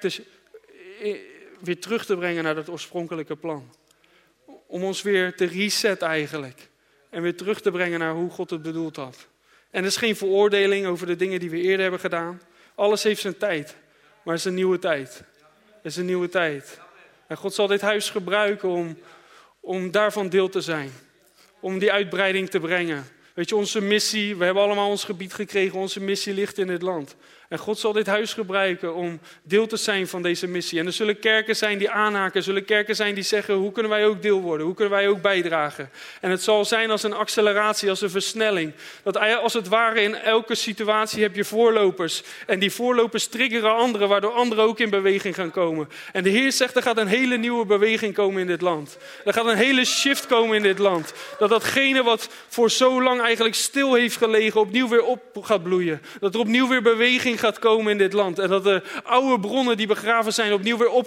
weer terug te brengen naar dat oorspronkelijke plan. Om ons weer te resetten eigenlijk. En weer terug te brengen naar hoe God het bedoeld had. En er is geen veroordeling over de dingen die we eerder hebben gedaan. Alles heeft zijn tijd. Maar het is een nieuwe tijd. Het is een nieuwe tijd. En God zal dit huis gebruiken om daarvan deel te zijn. Om die uitbreiding te brengen. Weet je, onze missie, we hebben allemaal ons gebied gekregen. Onze missie ligt in dit land. En God zal dit huis gebruiken om deel te zijn van deze missie. En er zullen kerken zijn die aanhaken. Er zullen kerken zijn die zeggen, hoe kunnen wij ook deel worden? Hoe kunnen wij ook bijdragen? En het zal zijn als een acceleratie, als een versnelling. Dat als het ware in elke situatie heb je voorlopers. En die voorlopers triggeren anderen, waardoor anderen ook in beweging gaan komen. En de Heer zegt, er gaat een hele nieuwe beweging komen in dit land. Er gaat een hele shift komen in dit land. Dat datgene wat voor zo lang eigenlijk stil heeft gelegen, opnieuw weer op gaat bloeien. Dat er opnieuw weer beweging verlossing gaat komen in dit land. En dat de oude bronnen die begraven zijn opnieuw weer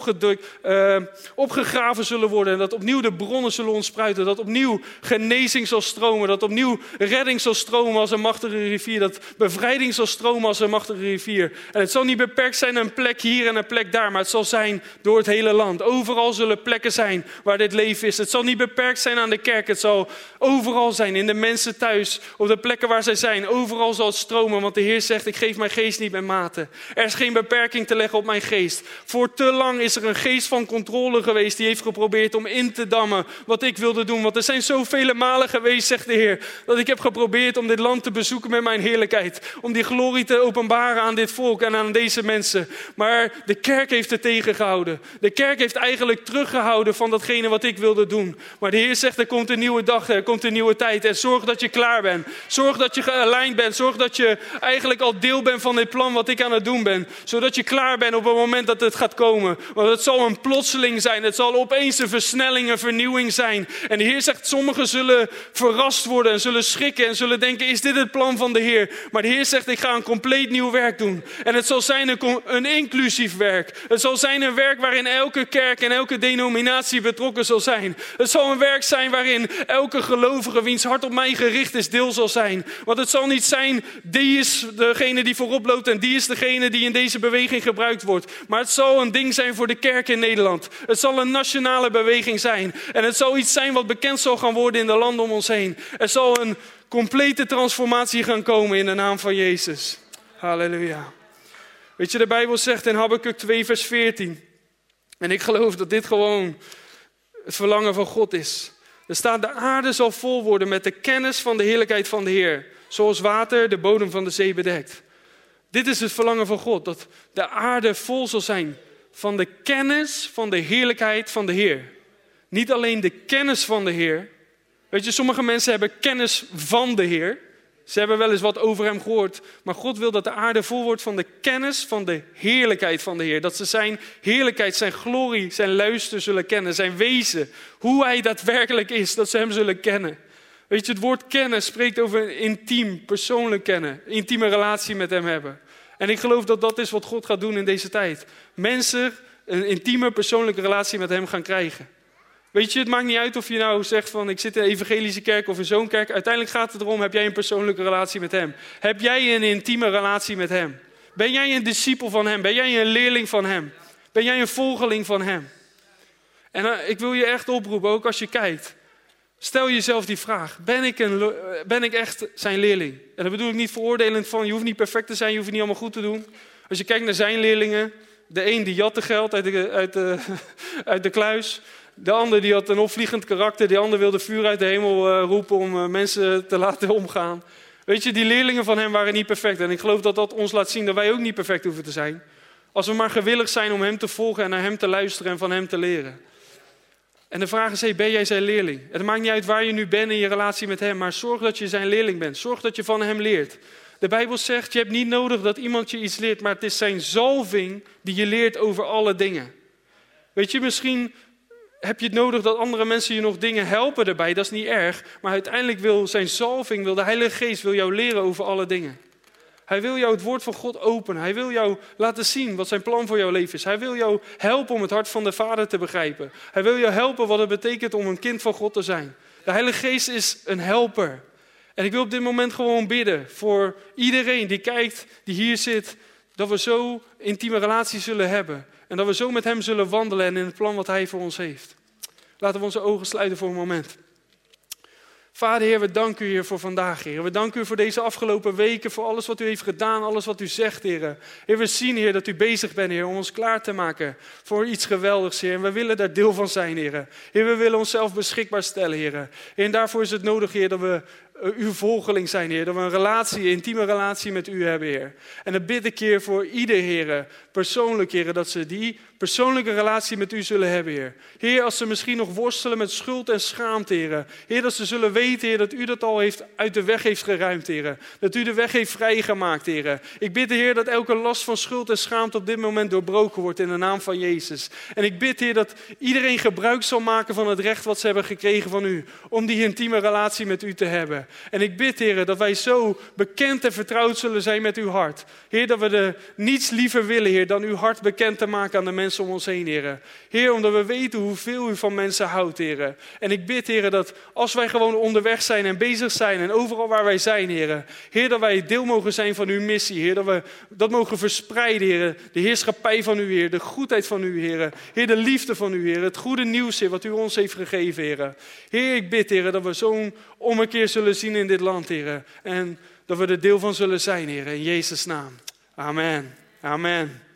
opgegraven zullen worden. En dat opnieuw de bronnen zullen ontspruiten. Dat opnieuw genezing zal stromen. Dat opnieuw redding zal stromen als een machtige rivier. Dat bevrijding zal stromen als een machtige rivier. En het zal niet beperkt zijn aan een plek hier en een plek daar. Maar het zal zijn door het hele land. Overal zullen plekken zijn waar dit leven is. Het zal niet beperkt zijn aan de kerk. Het zal overal zijn. In de mensen thuis. Op de plekken waar zij zijn. Overal zal het stromen. Want de Heer zegt, ik geef mijn geest niet met mate. Er is geen beperking te leggen op mijn geest. Voor te lang is er een geest van controle geweest. Die heeft geprobeerd om in te dammen wat ik wilde doen. Want er zijn zoveel malen geweest, zegt de Heer. Dat ik heb geprobeerd om dit land te bezoeken met mijn heerlijkheid. Om die glorie te openbaren aan dit volk en aan deze mensen. Maar de kerk heeft het tegengehouden. De kerk heeft eigenlijk teruggehouden van datgene wat ik wilde doen. Maar de Heer zegt, er komt een nieuwe dag, er komt een nieuwe tijd. En zorg dat je klaar bent. Zorg dat je gealigned bent. Zorg dat je eigenlijk al deel bent van dit plan wat ik aan het doen ben. Zodat je klaar bent op het moment dat het gaat komen. Want het zal een plotseling zijn. Het zal opeens een versnelling, een vernieuwing zijn. En de Heer zegt, sommigen zullen verrast worden en zullen schrikken en zullen denken, is dit het plan van de Heer? Maar de Heer zegt, ik ga een compleet nieuw werk doen. En het zal zijn een inclusief werk. Het zal zijn een werk waarin elke kerk en elke denominatie betrokken zal zijn. Het zal een werk zijn waarin elke gelovige wiens hart op mij gericht is deel zal zijn. Want het zal niet zijn, die is degene die voorop loopt en die is degene die in deze beweging gebruikt wordt. Maar het zal een ding zijn voor de kerk in Nederland. Het zal een nationale beweging zijn. En het zal iets zijn wat bekend zal gaan worden in de landen om ons heen. Er zal een complete transformatie gaan komen in de naam van Jezus. Halleluja. Weet je, de Bijbel zegt in Habakuk 2 vers 14. En ik geloof dat dit gewoon het verlangen van God is. Er staat, de aarde zal vol worden met de kennis van de heerlijkheid van de Heer. Zoals water de bodem van de zee bedekt. Dit is het verlangen van God. Dat de aarde vol zal zijn van de kennis van de heerlijkheid van de Heer. Niet alleen de kennis van de Heer. Weet je, sommige mensen hebben kennis van de Heer. Ze hebben wel eens wat over hem gehoord. Maar God wil dat de aarde vol wordt van de kennis van de heerlijkheid van de Heer. Dat ze zijn heerlijkheid, zijn glorie, zijn luister zullen kennen. Zijn wezen, hoe hij daadwerkelijk is, dat ze hem zullen kennen. Weet je, het woord kennen spreekt over een intiem, persoonlijk kennen. Intieme relatie met hem hebben. En ik geloof dat dat is wat God gaat doen in deze tijd. Mensen een intieme, persoonlijke relatie met hem gaan krijgen. Weet je, het maakt niet uit of je nou zegt van ik zit in een evangelische kerk of in zo'n kerk. Uiteindelijk gaat het erom, heb jij een persoonlijke relatie met hem? Heb jij een intieme relatie met hem? Ben jij een discipel van hem? Ben jij een leerling van hem? Ben jij een volgeling van hem? En ik wil je echt oproepen, ook als je kijkt. Stel jezelf die vraag, ben ik echt zijn leerling? En dat bedoel ik niet veroordelend van, je hoeft niet perfect te zijn, je hoeft het niet allemaal goed te doen. Als je kijkt naar zijn leerlingen, de een die jatte geld uit de kluis. De ander die had een opvliegend karakter, de ander wilde vuur uit de hemel roepen om mensen te laten omgaan. Weet je, die leerlingen van hem waren niet perfect. En ik geloof dat dat ons laat zien dat wij ook niet perfect hoeven te zijn. Als we maar gewillig zijn om hem te volgen en naar hem te luisteren en van hem te leren. En de vraag is, ben jij zijn leerling? Het maakt niet uit waar je nu bent in je relatie met hem, maar zorg dat je zijn leerling bent. Zorg dat je van hem leert. De Bijbel zegt, je hebt niet nodig dat iemand je iets leert, maar het is zijn zalving die je leert over alle dingen. Weet je, misschien heb je het nodig dat andere mensen je nog dingen helpen daarbij, dat is niet erg. Maar uiteindelijk wil zijn zalving, wil de Heilige Geest, wil jou leren over alle dingen. Hij wil jou het woord van God openen. Hij wil jou laten zien wat zijn plan voor jouw leven is. Hij wil jou helpen om het hart van de Vader te begrijpen. Hij wil jou helpen wat het betekent om een kind van God te zijn. De Heilige Geest is een helper. En ik wil op dit moment gewoon bidden voor iedereen die kijkt, die hier zit, dat we zo intieme relatie zullen hebben. En dat we zo met hem zullen wandelen en in het plan wat hij voor ons heeft. Laten we onze ogen sluiten voor een moment. Vader, Heer, we danken u, Heer, voor vandaag, Heer. We danken u voor deze afgelopen weken, voor alles wat u heeft gedaan, alles wat u zegt, Heer. Heer, we zien, Heer, dat u bezig bent, Heer, om ons klaar te maken voor iets geweldigs, Heer. En we willen daar deel van zijn, Heer. Heer, we willen onszelf beschikbaar stellen, Heer. En daarvoor is het nodig, Heer, dat we uw volgeling zijn, Heer. Dat we een relatie, een intieme relatie met u hebben, Heer. En dan bid ik, Heer, voor ieder, Heer, persoonlijk, Heer, dat ze die persoonlijke relatie met u zullen hebben, Heer. Heer, als ze misschien nog worstelen met schuld en schaamte, Heer. Heer, dat ze zullen weten, Heer, dat u dat al uit de weg heeft geruimd, Heer. Dat u de weg heeft vrijgemaakt, Heer. Ik bid, Heer, dat elke last van schuld en schaamte op dit moment doorbroken wordt in de naam van Jezus. En ik bid, Heer, dat iedereen gebruik zal maken van het recht wat ze hebben gekregen van u. Om die intieme relatie met u te hebben. En ik bid, Heer, dat wij zo bekend en vertrouwd zullen zijn met uw hart. Heer, dat we niets liever willen, Heer, dan uw hart bekend te maken aan de mensen om ons heen, Heer. Heer, omdat we weten hoeveel u van mensen houdt, Heer. En ik bid, Heer, dat als wij gewoon onderweg zijn en bezig zijn en overal waar wij zijn, Heer. Heer, dat wij deel mogen zijn van uw missie, Heer. Dat we dat mogen verspreiden, Heer. De heerschappij van u, Heer. De goedheid van u, Heer. Heer, de liefde van u, Heer. Het goede nieuws, Heer, wat u ons heeft gegeven, Heer. Heer, ik bid, Heer, dat we zo'n ommekeer zullen zien in dit land, Heer. En dat we er deel van zullen zijn, Heer. In Jezus' naam. Amen. Amen.